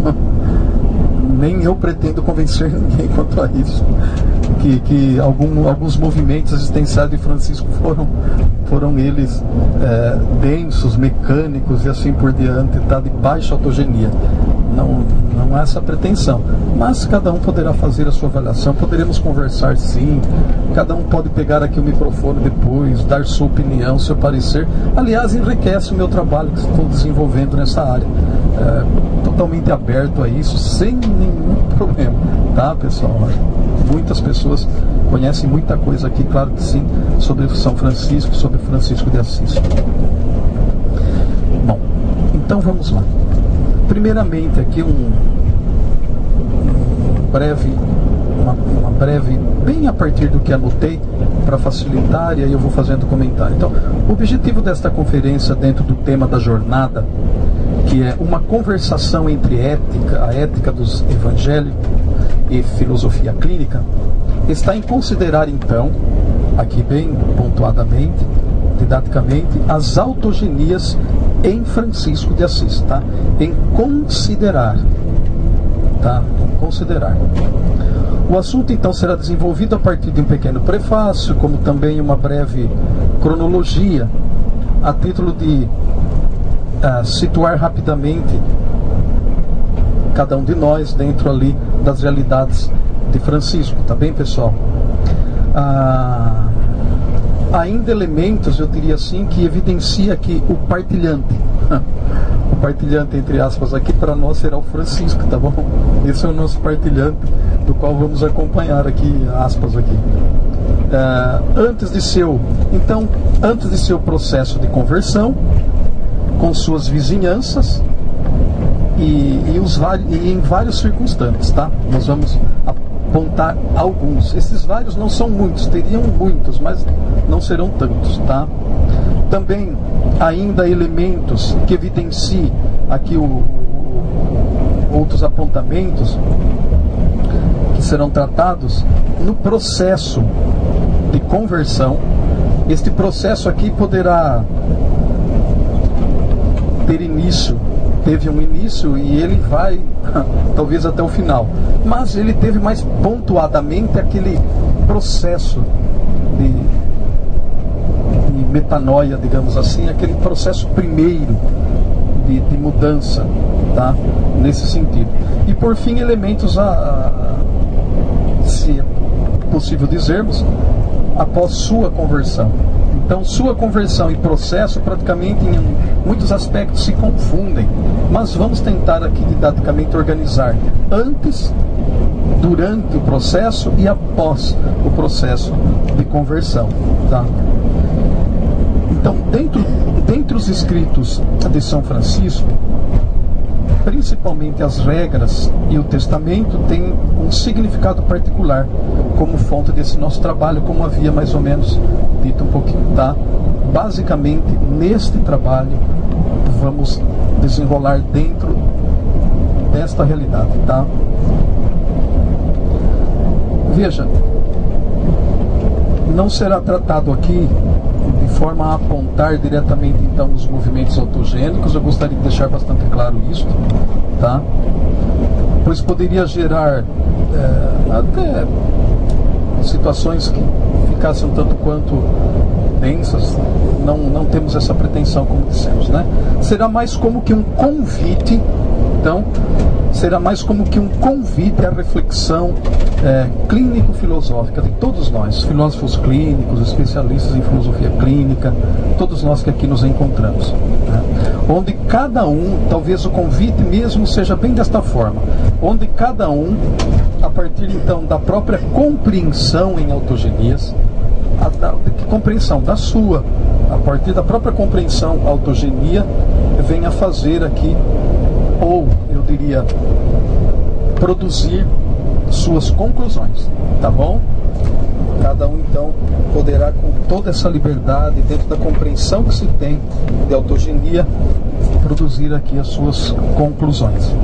nem eu pretendo convencer ninguém quanto a isso, que, que algum, alguns movimentos existenciais de Francisco foram, foram eles é, densos, mecânicos e assim por diante, tá, de baixa autogenia. Não, não há essa pretensão, mas cada um poderá fazer a sua avaliação, poderemos conversar sim, cada um pode pegar aqui o microfone depois, dar sua opinião, seu parecer. Aliás, enriquece o meu trabalho que estou desenvolvendo nessa área, é, totalmente aberto a isso, sem nenhum problema, tá, pessoal? Muitas pessoas conhecem muita coisa aqui, claro que sim, sobre São Francisco, sobre Francisco de Assis. Bom, então vamos lá. Primeiramente aqui um, um breve, uma, uma breve, bem a partir do que anotei, para facilitar, e aí eu vou fazendo comentário. Então, o objetivo desta conferência, dentro do tema da jornada, que é uma conversação entre ética, a ética dos evangelhos e filosofia clínica, está em considerar então, aqui bem pontuadamente, didaticamente, as autogenias em Francisco de Assis, tá? Em considerar, tá? Em considerar. O assunto então será desenvolvido a partir de um pequeno prefácio, como também uma breve cronologia, a título de uh, situar rapidamente cada um de nós dentro ali das realidades de Francisco, tá bem, pessoal? Ah, ainda elementos, eu diria assim, que evidencia que o partilhante, o partilhante entre aspas aqui para nós será o Francisco, tá bom? Esse é o nosso partilhante, do qual vamos acompanhar aqui, aspas aqui. Ah, antes de seu, então, antes de seu processo de conversão, com suas vizinhanças, E, e, os, e em várias circunstâncias, tá? Nós vamos apontar alguns. Esses vários não são muitos, teriam muitos, mas não serão tantos, tá? Também ainda elementos que evidenciem aqui o, outros apontamentos que serão tratados no processo de conversão. Este processo aqui poderá ter início, teve um início e ele vai talvez até o final, mas ele teve mais pontuadamente aquele processo de, de metanoia, digamos assim, aquele processo primeiro de, de mudança, tá? Nesse sentido. E por fim, elementos a, a, se é possível dizermos, após sua conversão. Então, sua conversão e processo praticamente em muitos aspectos se confundem, mas vamos tentar aqui didaticamente organizar antes, durante o processo e após o processo de conversão, tá? Então, dentro, dentre os escritos de São Francisco, principalmente as regras e o testamento têm um significado particular como fonte desse nosso trabalho, como havia mais ou menos dito um pouquinho, tá? Basicamente, neste trabalho, vamos desenrolar dentro desta realidade, tá? Veja, não será tratado aqui de forma a apontar diretamente então os movimentos autogênicos. Eu gostaria de deixar bastante claro isso, tá? Pois poderia gerar é, até situações que ficassem um tanto quanto densas. Não, não temos essa pretensão, como dissemos, né? Será mais como que um convite, então, será mais como que um convite à reflexão é, clínico-filosófica de todos nós, filósofos clínicos, especialistas em filosofia clínica, todos nós que aqui nos encontramos, né? Onde cada um, talvez o convite mesmo seja bem desta forma, onde cada um, a partir então da própria compreensão em autogenias, a da, que compreensão da sua, a partir da própria compreensão autogenia, venha fazer aqui, ou eu diria, produzir suas conclusões, tá bom? Cada um então poderá, com toda essa liberdade, dentro da compreensão que se tem de autogenia, produzir aqui as suas conclusões.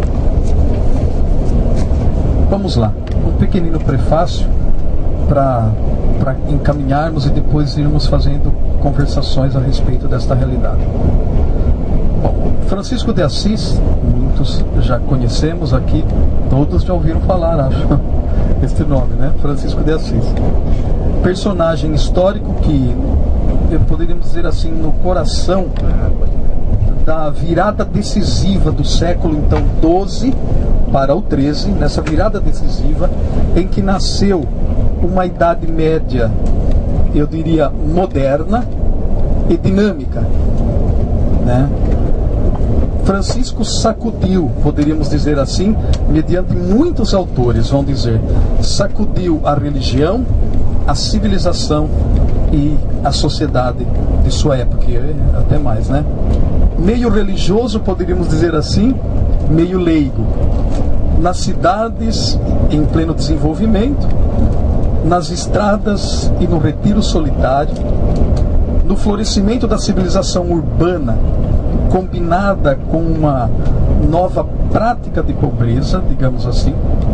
Vamos lá, um pequenino prefácio para para encaminharmos e depois irmos fazendo conversações a respeito desta realidade. Bom, Francisco de Assis, muitos já conhecemos aqui, todos já ouviram falar, acho, este nome, né? Francisco de Assis. Personagem histórico que, poderíamos dizer assim, no coração da virada decisiva do século, então, doze para o treze, nessa virada decisiva, em que nasceu uma Idade Média, eu diria, moderna e dinâmica, né? Francisco sacudiu, poderíamos dizer assim, mediante muitos autores vão dizer, sacudiu a religião, a civilização e a sociedade de sua época, e até mais, né? Meio religioso, poderíamos dizer assim, meio leigo. Nas cidades em pleno desenvolvimento, nas estradas e no retiro solitário, no florescimento da civilização urbana, combinada com uma nova prática de pobreza, digamos assim,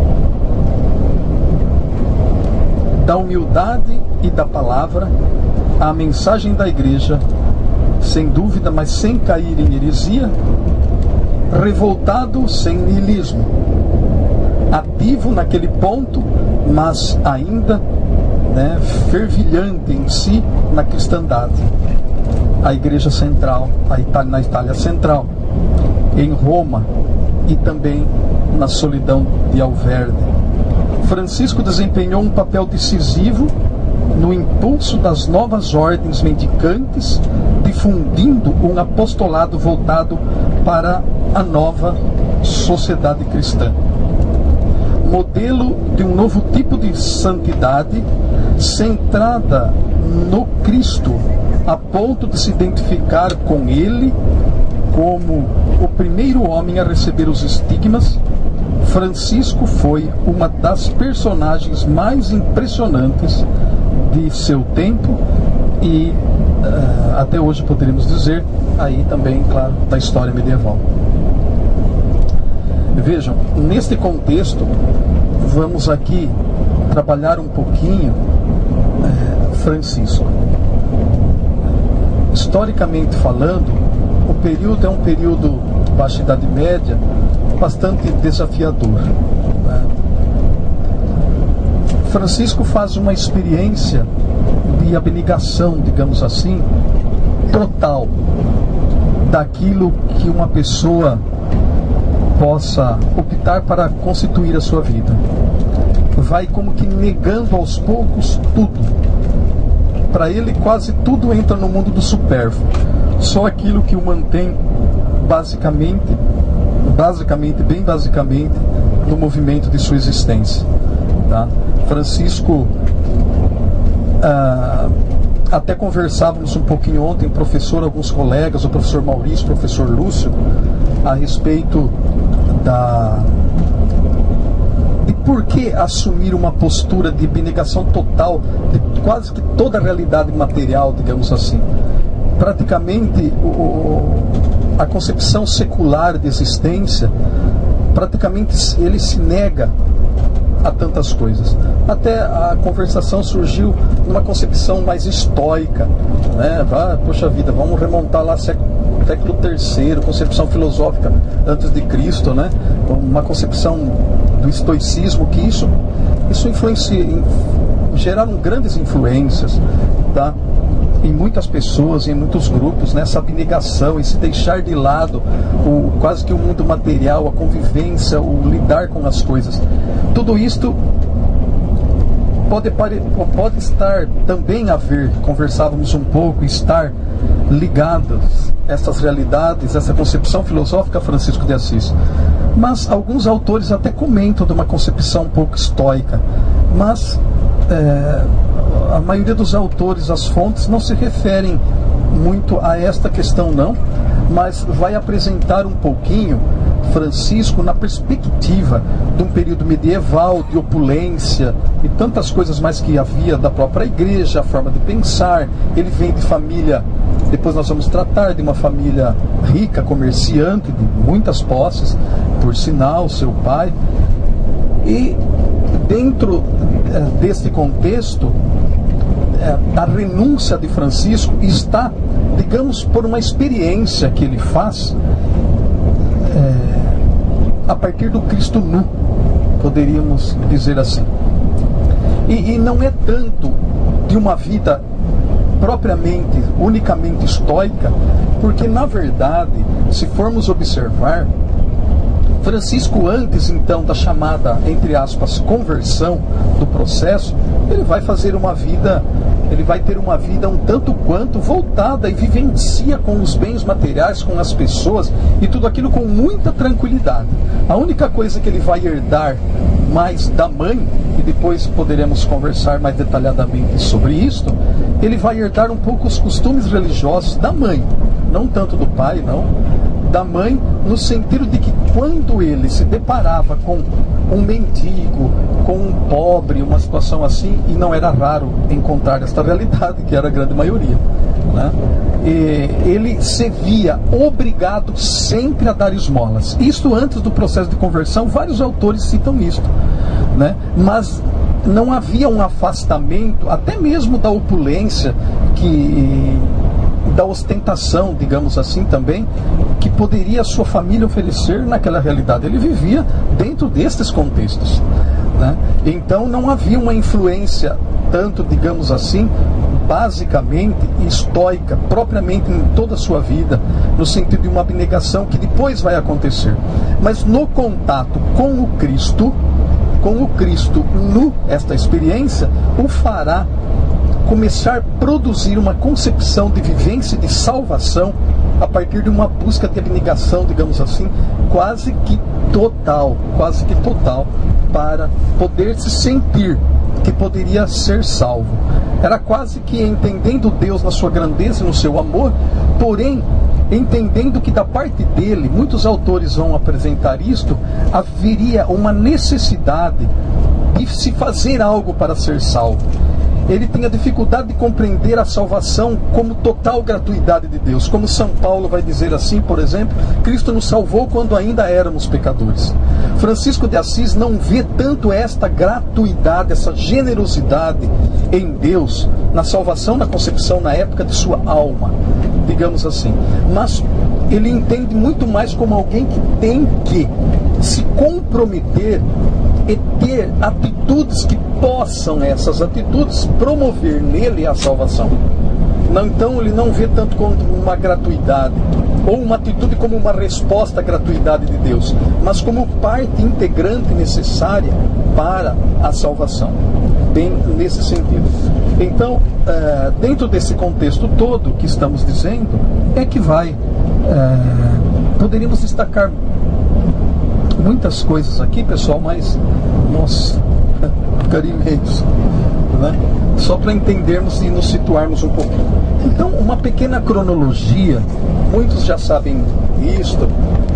da humildade e da palavra, a mensagem da igreja, sem dúvida, mas sem cair em heresia, revoltado sem niilismo, ativo naquele ponto, mas ainda, né, fervilhante em si na cristandade. A Igreja Central, a Itália, na Itália Central, em Roma e também na solidão de Alverde. Francisco desempenhou um papel decisivo no impulso das novas ordens mendicantes, difundindo um apostolado voltado para a nova sociedade cristã. Modelo de um novo tipo de santidade, centrada no Cristo, a ponto de se identificar com Ele como o primeiro homem a receber os estigmas. Francisco foi uma das personagens mais impressionantes de seu tempo e uh, até hoje poderíamos dizer, aí também, claro, da história medieval. Vejam, neste contexto, vamos aqui trabalhar um pouquinho uh, Francisco. Historicamente falando, o período é um período Baixa Idade Média bastante desafiador, né? Francisco faz uma experiência de abnegação, digamos assim, total daquilo que uma pessoa possa optar para constituir a sua vida. Vai como que negando aos poucos tudo. Para ele quase tudo entra no mundo do supérfluo. Só aquilo que o mantém basicamente, basicamente, bem basicamente, no movimento de sua existência, tá? Francisco, ah, até conversávamos um pouquinho ontem, professor, alguns colegas, o professor Maurício, o professor Lúcio, a respeito da... de por que assumir uma postura de abnegação total de quase que toda a realidade material, digamos assim. Praticamente, o, a concepção secular de existência, praticamente ele se nega a tantas coisas. Até a conversação surgiu numa concepção mais estoica, né? Ah, poxa vida, vamos remontar lá século, século terceiro, concepção filosófica antes de Cristo, né? Uma concepção do estoicismo, que isso, isso influencia, geraram grandes influências, tá? Em muitas pessoas, em muitos grupos, nessa né? abnegação, esse deixar de lado o, quase que o mundo material, a convivência, o lidar com as coisas. Tudo isto pode, pode estar também a ver, conversávamos um pouco, estar ligadas essas realidades, essa concepção filosófica Francisco de Assis. Mas alguns autores até comentam de uma concepção um pouco estoica, mas é, a maioria dos autores, as fontes, não se referem muito a esta questão não, mas vai apresentar um pouquinho Francisco na perspectiva de um período medieval, de opulência e tantas coisas mais que havia da própria igreja, a forma de pensar. Ele vem de família, depois nós vamos tratar de uma família rica, comerciante, de muitas posses, por sinal, seu pai. E dentro é, desse contexto, é, a renúncia de Francisco está, digamos, por uma experiência que ele faz é, a partir do Cristo nu, poderíamos dizer assim. E, e não é tanto de uma vida propriamente, unicamente estoica, porque na verdade, se formos observar, Francisco, antes então da chamada, entre aspas, conversão do processo, ele vai fazer uma vida, ele vai ter uma vida um tanto quanto voltada e vivencia com os bens materiais, com as pessoas e tudo aquilo com muita tranquilidade. A única coisa que ele vai herdar mais da mãe, e depois poderemos conversar mais detalhadamente sobre isto, ele vai herdar um pouco os costumes religiosos da mãe, não tanto do pai, não, da mãe, no sentido de que quando ele se deparava com um mendigo, com um pobre, uma situação assim, e não era raro encontrar esta realidade, que era a grande maioria, né? E ele se via obrigado sempre a dar esmolas. Isto antes do processo de conversão, vários autores citam isto, né? Mas não havia um afastamento, até mesmo da opulência, que da ostentação, digamos assim, também, que poderia a sua família oferecer naquela realidade. Ele vivia dentro destes contextos, né? Então não havia uma influência tanto, digamos assim, basicamente estoica, propriamente em toda a sua vida, no sentido de uma abnegação que depois vai acontecer. Mas no contato com o Cristo, com o Cristo nu, esta experiência o fará começar a produzir uma concepção de vivência e de salvação a partir de uma busca de abnegação, digamos assim, quase que total, quase que total, para poder se sentir que poderia ser salvo. Era quase que entendendo Deus na sua grandeza e no seu amor, porém entendendo que da parte dele, muitos autores vão apresentar isto, haveria uma necessidade de se fazer algo para ser salvo. Ele tem a dificuldade de compreender a salvação como total gratuidade de Deus. Como São Paulo vai dizer assim, por exemplo, Cristo nos salvou quando ainda éramos pecadores. Francisco de Assis não vê tanto esta gratuidade, essa generosidade em Deus, na salvação, na concepção, na época de sua alma, digamos assim. Mas ele entende muito mais como alguém que tem que se comprometer e ter atitudes que possam, essas atitudes, promover nele a salvação. Não, então ele não vê tanto como uma gratuidade, ou uma atitude como uma resposta à gratuidade de Deus, mas como parte integrante necessária para a salvação, bem nesse sentido. Então, é, dentro desse contexto todo que estamos dizendo, é que vai, é, poderíamos destacar muitas coisas aqui, pessoal, mas nossa, ficaria imenso, né? Só para entendermos e nos situarmos um pouquinho. Então, uma pequena cronologia, muitos já sabem isto,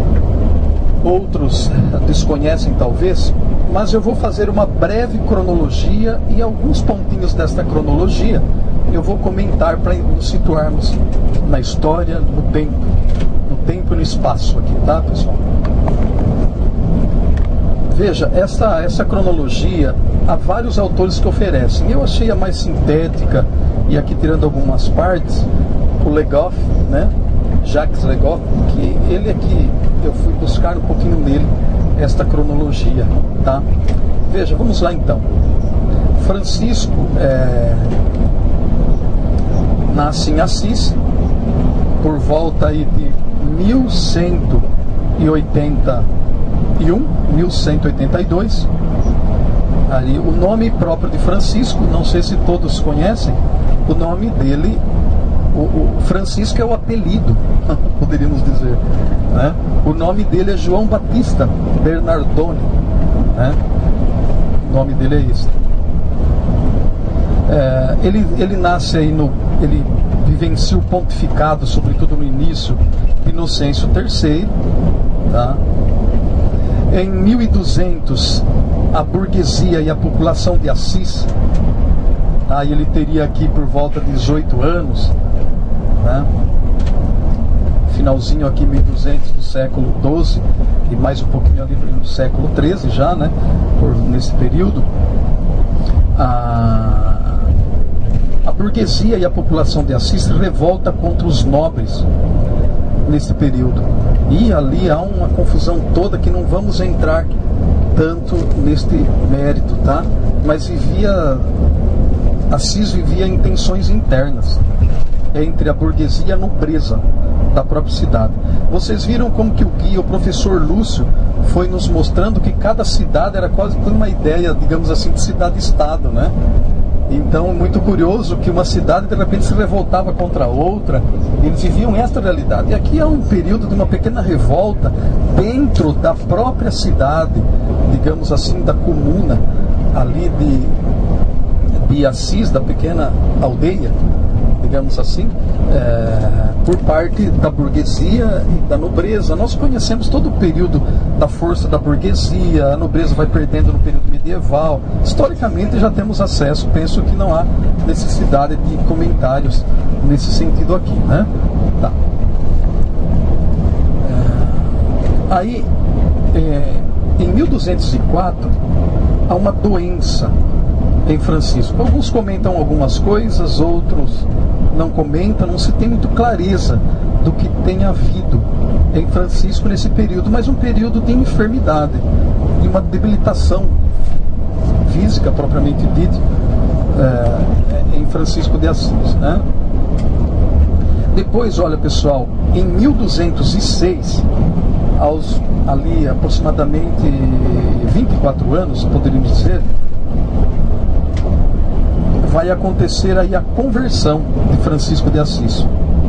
outros desconhecem talvez, mas eu vou fazer uma breve cronologia e alguns pontinhos desta cronologia eu vou comentar para nos situarmos na história, no tempo, no tempo e no espaço aqui, tá, pessoal? Veja, essa, essa cronologia, há vários autores que oferecem. Eu achei a mais sintética, e aqui tirando algumas partes, o Le Goff, né? Jacques Le Goff, que ele é que eu fui buscar um pouquinho nele esta cronologia, tá? Veja, vamos lá então. Francisco é, nasce em Assis por volta aí de mil cento e oitenta e um, mil cento e oitenta e dois. Ali, o nome próprio de Francisco, não sei se todos conhecem, o nome dele, o, o Francisco é o apelido, poderíamos dizer, né? O nome dele é João Batista Bernardone, né? O nome dele é esse. É, ele, ele nasce aí no... Ele vivencia o pontificado, sobretudo no início, de Inocêncio terceiro, tá? Em mil e duzentos, a burguesia e a população de Assis, tá? Ele teria aqui por volta de dezoito anos, né? Finalzinho aqui mil e duzentos do século doze e mais um pouquinho ali no século treze já, né? Por, nesse período, a, a burguesia e a população de Assis se revolta contra os nobres nesse período, e ali há uma confusão toda que não vamos entrar tanto neste mérito, tá? Mas vivia, Assis vivia em tensões internas entre a burguesia e a nobreza da própria cidade. Vocês viram como que o guia, o professor Lúcio, foi nos mostrando que cada cidade era quase uma ideia, digamos assim, de cidade-estado, né? Então, muito curioso que uma cidade de repente se revoltava contra a outra. Eles viviam esta realidade. E aqui há um período de uma pequena revolta dentro da própria cidade, digamos assim, da comuna ali de, de Assis, da pequena aldeia, digamos assim, é, por parte da burguesia e da nobreza. Nós conhecemos todo o período da força da burguesia, a nobreza vai perdendo no período medieval. Historicamente já temos acesso, penso que não há necessidade de comentários nesse sentido aqui, né? Tá. É, aí, é, em mil duzentos e quatro, há uma doença em Francisco. Alguns comentam algumas coisas, outros não comentam, não se tem muito clareza do que tem havido em Francisco nesse período, mas um período de enfermidade, de uma debilitação física propriamente dita, é, em Francisco de Assis, né? Depois, olha pessoal, em mil duzentos e seis, aos ali aproximadamente vinte e quatro anos, poderíamos dizer, vai acontecer aí a conversão de Francisco de Assis.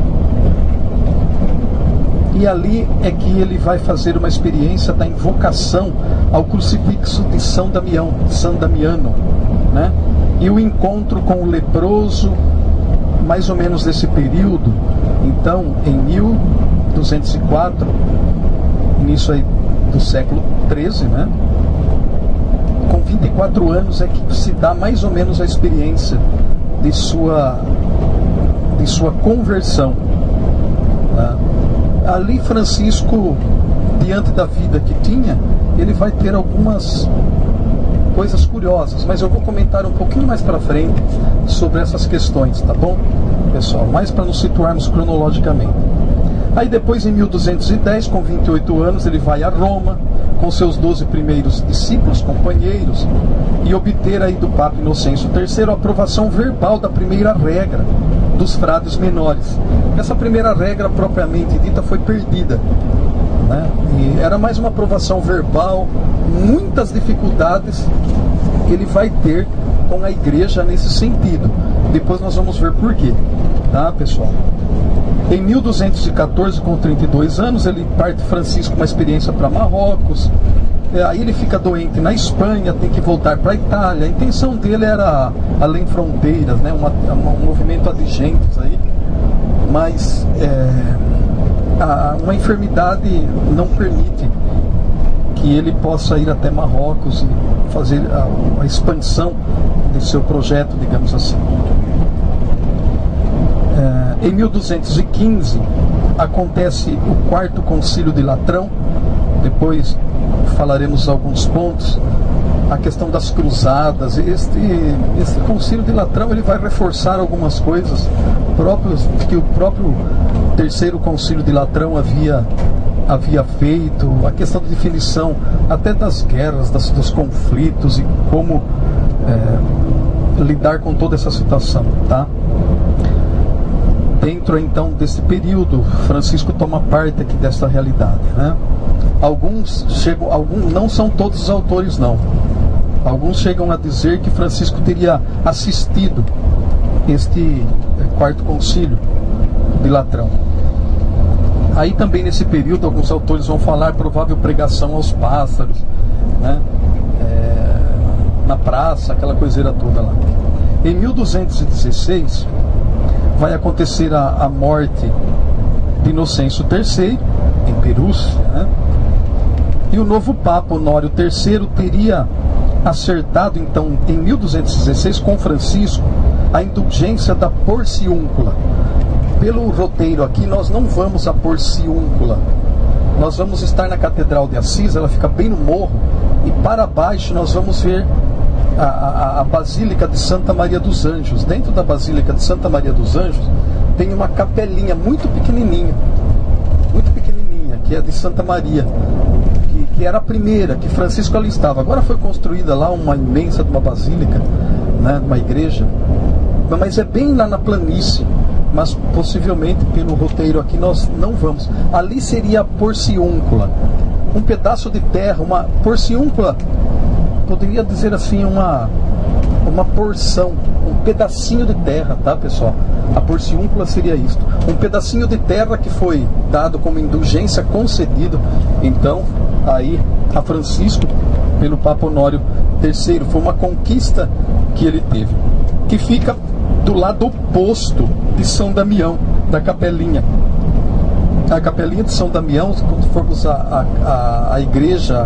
E ali é que ele vai fazer uma experiência da invocação ao crucifixo de São Damião, São Damiano, né? E o encontro com o leproso, mais ou menos desse período. Então, em mil duzentos e quatro, início aí do século treze, né? Com vinte e quatro anos é que se dá mais ou menos a experiência de sua, de sua conversão, né? Ali Francisco, diante da vida que tinha, ele vai ter algumas coisas curiosas, mas eu vou comentar um pouquinho mais para frente sobre essas questões, tá bom, pessoal? Mais para nos situarmos cronologicamente. Aí depois, em mil duzentos e dez, com vinte e oito anos, ele vai a Roma com seus doze primeiros discípulos, companheiros, e obter aí do Papa Inocêncio terceiro a aprovação verbal da primeira regra dos frades menores. Essa primeira regra, propriamente dita, foi perdida, né? E era mais uma aprovação verbal, muitas dificuldades ele vai ter com a igreja nesse sentido. Depois nós vamos ver por quê, tá, pessoal? Em mil duzentos e quatorze, com trinta e dois anos, ele parte Francisco uma experiência para Marrocos. Aí ele fica doente na Espanha, tem que voltar para a Itália. A intenção dele era além fronteiras, né? Uma, um movimento adigentes aí. Mas é, a, uma enfermidade não permite que ele possa ir até Marrocos e fazer a, a expansão de seu projeto, digamos assim. É, em mil duzentos e quinze acontece o quarto concílio de Latrão, depois falaremos alguns pontos, a questão das cruzadas. Este, este concílio de Latrão, ele vai reforçar algumas coisas próprias que o próprio terceiro concílio de Latrão havia, havia feito, a questão de definição até das guerras, das, dos conflitos e como é, lidar com toda essa situação, tá? Dentro então desse período, Francisco toma parte aqui dessa realidade, né? Alguns chegam, alguns, não são todos os autores não, alguns chegam a dizer que Francisco teria assistido este quarto concílio de Latrão. Aí também nesse período alguns autores vão falar provável pregação aos pássaros, né? É, na praça, aquela coiseira toda lá. Em mil duzentos e dezesseis vai acontecer a, a morte de Inocêncio terceiro, em Perúcia, né? E o novo Papa Honório terceiro teria acertado, então, em mil duzentos e dezesseis, com Francisco, a indulgência da Porciúncula. Pelo roteiro aqui, nós não vamos à Porciúncula. Nós vamos estar na Catedral de Assis, ela fica bem no morro, e para baixo nós vamos ver A, a, a Basílica de Santa Maria dos Anjos. Dentro da Basílica de Santa Maria dos Anjos tem uma capelinha muito pequenininha, muito pequenininha, que é de Santa Maria, que, que era a primeira, que Francisco ali estava. Agora foi construída lá uma imensa de uma basílica, né, uma igreja, mas é bem lá na planície, mas possivelmente pelo roteiro aqui nós não vamos. Ali seria a Porciúncula, um pedaço de terra, uma Porciúncula, poderia dizer assim, uma, uma porção, um pedacinho de terra, tá, pessoal? A Porciúncula seria isto, um pedacinho de terra que foi dado como indulgência, concedido, então, aí a Francisco, pelo Papa Honório terceiro. Foi uma conquista que ele teve, que fica do lado oposto de São Damião, da capelinha. A capelinha de São Damião, quando formos a, a, a igreja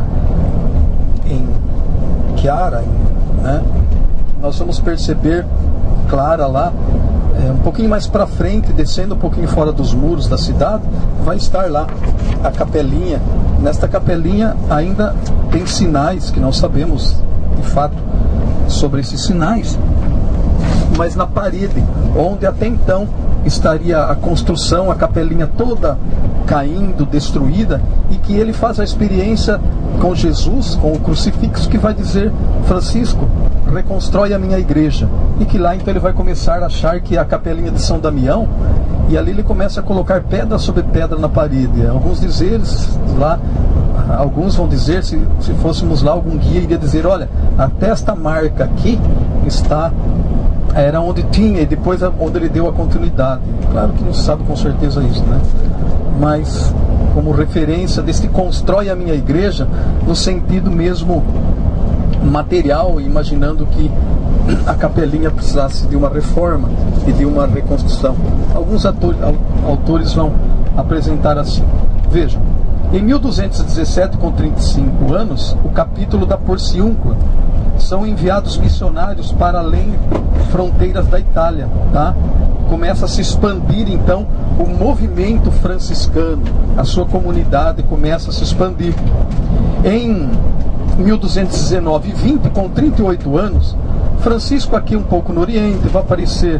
em Chiara, né, nós vamos perceber Clara lá, é, um pouquinho mais para frente, descendo um pouquinho fora dos muros da cidade, vai estar lá a capelinha. Nesta capelinha ainda tem sinais que nós sabemos de fato sobre esses sinais, mas na parede, onde até então estaria a construção, a capelinha toda caindo, destruída, e que ele faz a experiência com Jesus, com o crucifixo, que vai dizer: Francisco, reconstrói a minha igreja. E que lá então ele vai começar a achar que é a capelinha de São Damião, e ali ele começa a colocar pedra sobre pedra na parede. Alguns dizeres lá, alguns vão dizer, se, se fôssemos lá, algum guia iria dizer: olha, até esta marca aqui está, era onde tinha, e depois onde ele deu a continuidade. Claro que não se sabe com certeza isso, né? Mas como referência desse constrói a minha igreja, no sentido mesmo material, imaginando que a capelinha precisasse de uma reforma e de uma reconstrução. Alguns atores, autores vão apresentar assim. Vejam, em mil duzentos e dezessete, com trinta e cinco anos, o capítulo da Porciúncula, são enviados missionários para além fronteiras da Itália, tá? Começa a se expandir então o movimento franciscano, a sua comunidade começa a se expandir. Em mil duzentos e dezenove e vinte, com trinta e oito anos, Francisco aqui um pouco no Oriente, vai aparecer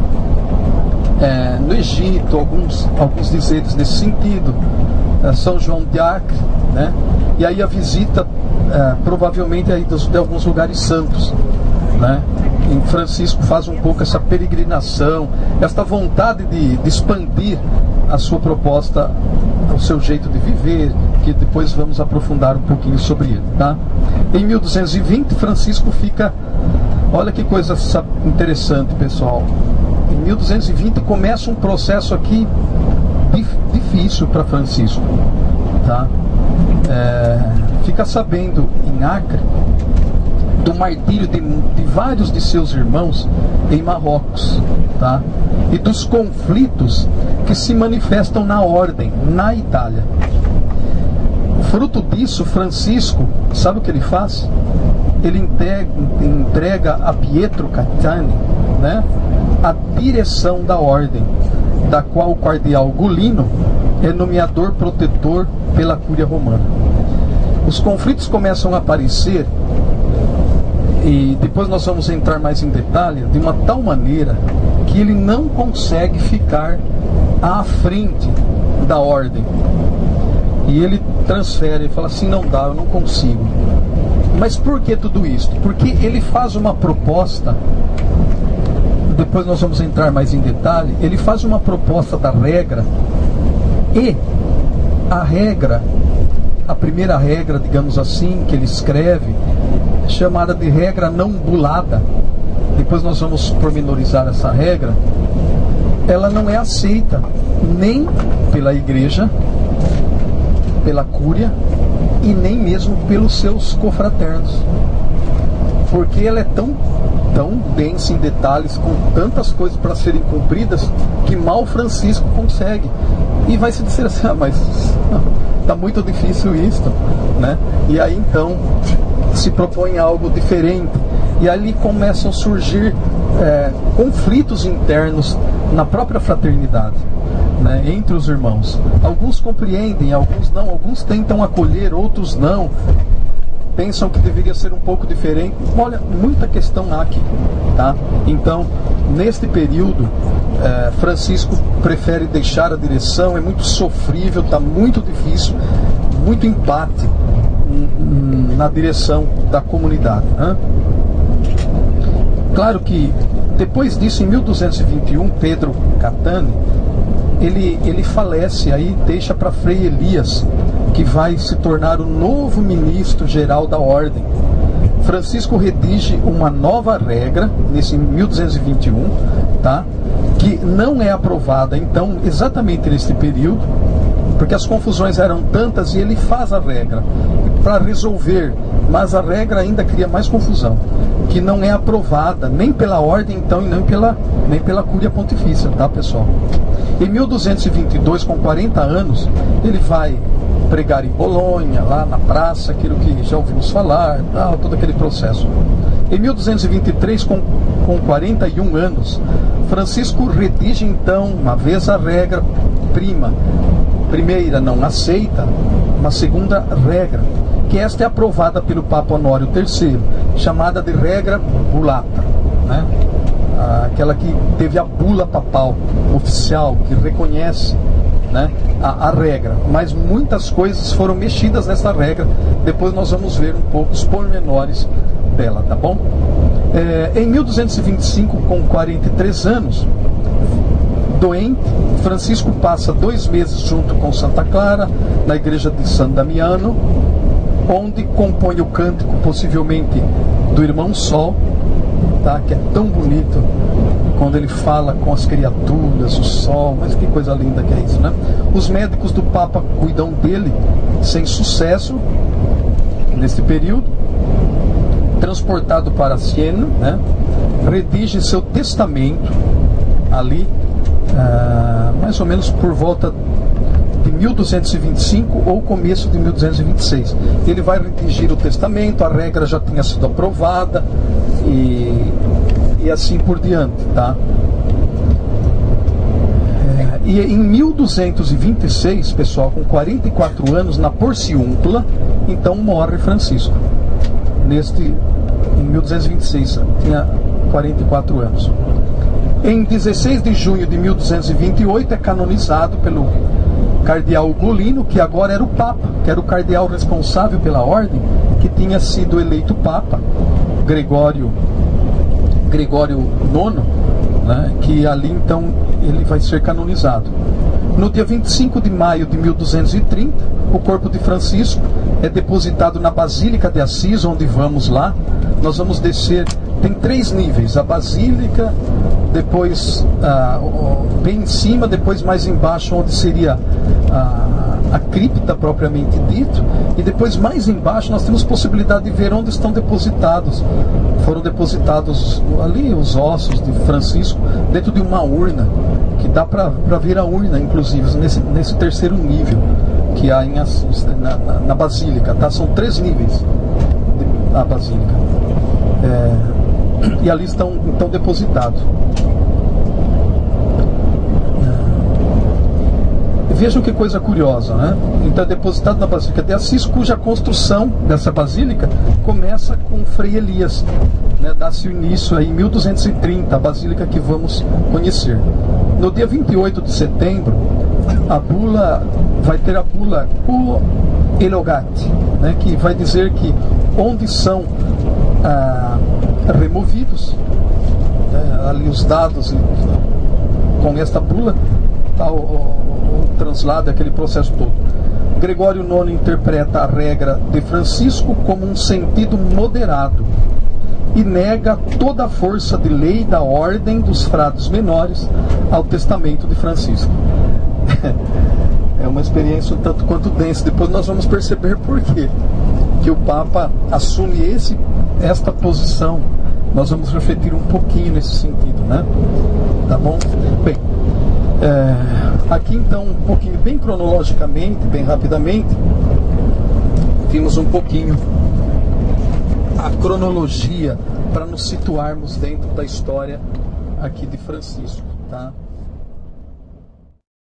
é, no Egito, alguns, alguns dizeres nesse sentido, é, São João de Acre, né? E aí a visita é, provavelmente aí dos, de alguns lugares santos, né? E Francisco faz um pouco essa peregrinação, esta vontade de, de expandir a sua proposta, o seu jeito de viver, que depois vamos aprofundar um pouquinho sobre ele, tá? Em mil duzentos e vinte, Francisco fica, olha que coisa interessante, pessoal. Em mil duzentos e vinte começa um processo aqui difícil para Francisco, tá? É, fica sabendo em Acre do martírio de, de vários de seus irmãos em Marrocos, tá? E dos conflitos que se manifestam na ordem, na Itália. Fruto disso, Francisco, sabe o que ele faz? Ele entrega, entrega a Pietro Caetani, né, a direção da ordem, da qual o cardeal Gulino é nomeador protetor pela Cúria Romana. os conflitos começam a aparecer, e depois nós vamos entrar mais em detalhe, de uma tal maneira que ele não consegue ficar à frente da ordem. E ele transfere e fala assim: não dá, eu não consigo. Mas por que tudo isso? Porque ele faz uma proposta, depois nós vamos entrar mais em detalhe, ele faz uma proposta da regra, e a regra, a primeira regra, digamos assim, que ele escreve, é chamada de regra não bulada. Depois nós vamos pormenorizar essa regra. Ela não é aceita nem pela igreja, pela cúria, e nem mesmo pelos seus confraternos, porque ela é tão, tão densa em detalhes, com tantas coisas para serem cumpridas, que mal Francisco consegue. E vai se dizer assim: ah, mas está muito difícil isso, né? E aí então se propõe algo diferente, e ali começam a surgir é, conflitos internos na própria fraternidade, né, entre os irmãos. Alguns compreendem, alguns não, alguns tentam acolher, outros não, pensam que deveria ser um pouco diferente. Olha, muita questão há aqui, tá? Então, neste período, eh, Francisco prefere deixar a direção, é muito sofrível, está muito difícil, muito empate hum, na direção da comunidade, né? Claro que depois disso, em mil duzentos e vinte e um, Pedro Catani, ele, ele falece, aí deixa para Frei Elias, que vai se tornar o novo ministro geral da ordem. Francisco redige uma nova regra, nesse mil duzentos e vinte e um, tá? Que não é aprovada, então, exatamente nesse período, porque as confusões eram tantas, e ele faz a regra para resolver, mas a regra ainda cria mais confusão, que não é aprovada nem pela ordem, então, e nem pela, nem pela cúria pontifícia, tá, pessoal? Em mil duzentos e vinte e dois, com quarenta anos, ele vai pregar em Bolonha, lá na praça, aquilo que já ouvimos falar, tal, todo aquele processo. Em mil duzentos e vinte e três, com, com quarenta e um anos, Francisco redige então, uma vez a regra prima, primeira não aceita, uma segunda regra, que esta é aprovada pelo Papa Honório terceiro, chamada de regra bulata, né? Aquela que teve a bula papal oficial, que reconhece, né, a, a regra, mas muitas coisas foram mexidas nessa regra. Depois nós vamos ver um pouco os pormenores dela, tá bom? É, em mil duzentos e vinte e cinco, com quarenta e três anos, doente, Francisco passa dois meses junto com Santa Clara, na igreja de San Damiano, onde compõe o cântico, possivelmente, do Irmão Sol, tá? Que é tão bonito, quando ele fala com as criaturas, o sol, mas que coisa linda que é isso, né? Os médicos do Papa cuidam dele, sem sucesso, nesse período. Transportado para Siena, né? Redige seu testamento, ali, ah, mais ou menos por volta de mil duzentos e vinte e cinco ou começo de mil duzentos e vinte e seis. Ele vai redigir o testamento, a regra já tinha sido aprovada, e, e assim por diante, tá? É, e em mil duzentos e vinte e seis, pessoal, com quarenta e quatro anos, na Porciúncula, então morre Francisco. Neste, em mil duzentos e vinte e seis, tinha quarenta e quatro anos. Em dezesseis de junho de mil duzentos e vinte e oito é canonizado pelo cardeal Ugolino, que agora era o Papa, que era o cardeal responsável pela ordem, que tinha sido eleito Papa, Gregório, Gregório nono, né, que ali então ele vai ser canonizado. No dia vinte e cinco de maio de mil duzentos e trinta, o corpo de Francisco é depositado na Basílica de Assis, onde vamos lá. Nós vamos descer, tem três níveis: a Basílica, depois ah, bem em cima, depois mais embaixo, onde seria a, a cripta propriamente dito, e depois mais embaixo nós temos possibilidade de ver onde estão depositados, foram depositados ali os ossos de Francisco, dentro de uma urna, que dá para ver a urna, inclusive, nesse, nesse terceiro nível que há em Assis, na, na, na Basílica, tá? São três níveis da Basílica. É, e ali estão então depositados. vejam que coisa curiosa, né? Então é depositado na Basílica de Assis, cuja construção dessa basílica começa com Frei Elias, né? Dá-se o início aí em mil duzentos e trinta, a basílica que vamos conhecer. No dia vinte e oito de setembro, a bula vai ter a bula O Elogate, né? Que vai dizer que onde são ah, removidos, né? Ali os dados com esta bula, tá, o, o, o translado, aquele processo todo. Gregório nono interpreta a regra de Francisco como um sentido moderado e nega toda a força de lei da ordem dos frades menores ao testamento de Francisco. É uma experiência um tanto quanto densa. Depois nós vamos perceber por quê que o Papa assume esse, esta posição. Nós vamos refletir um pouquinho nesse sentido, né? Tá bom? Bem, é, aqui então um pouquinho, bem cronologicamente, bem rapidamente, vimos um pouquinho a cronologia para nos situarmos dentro da história aqui de Francisco, tá?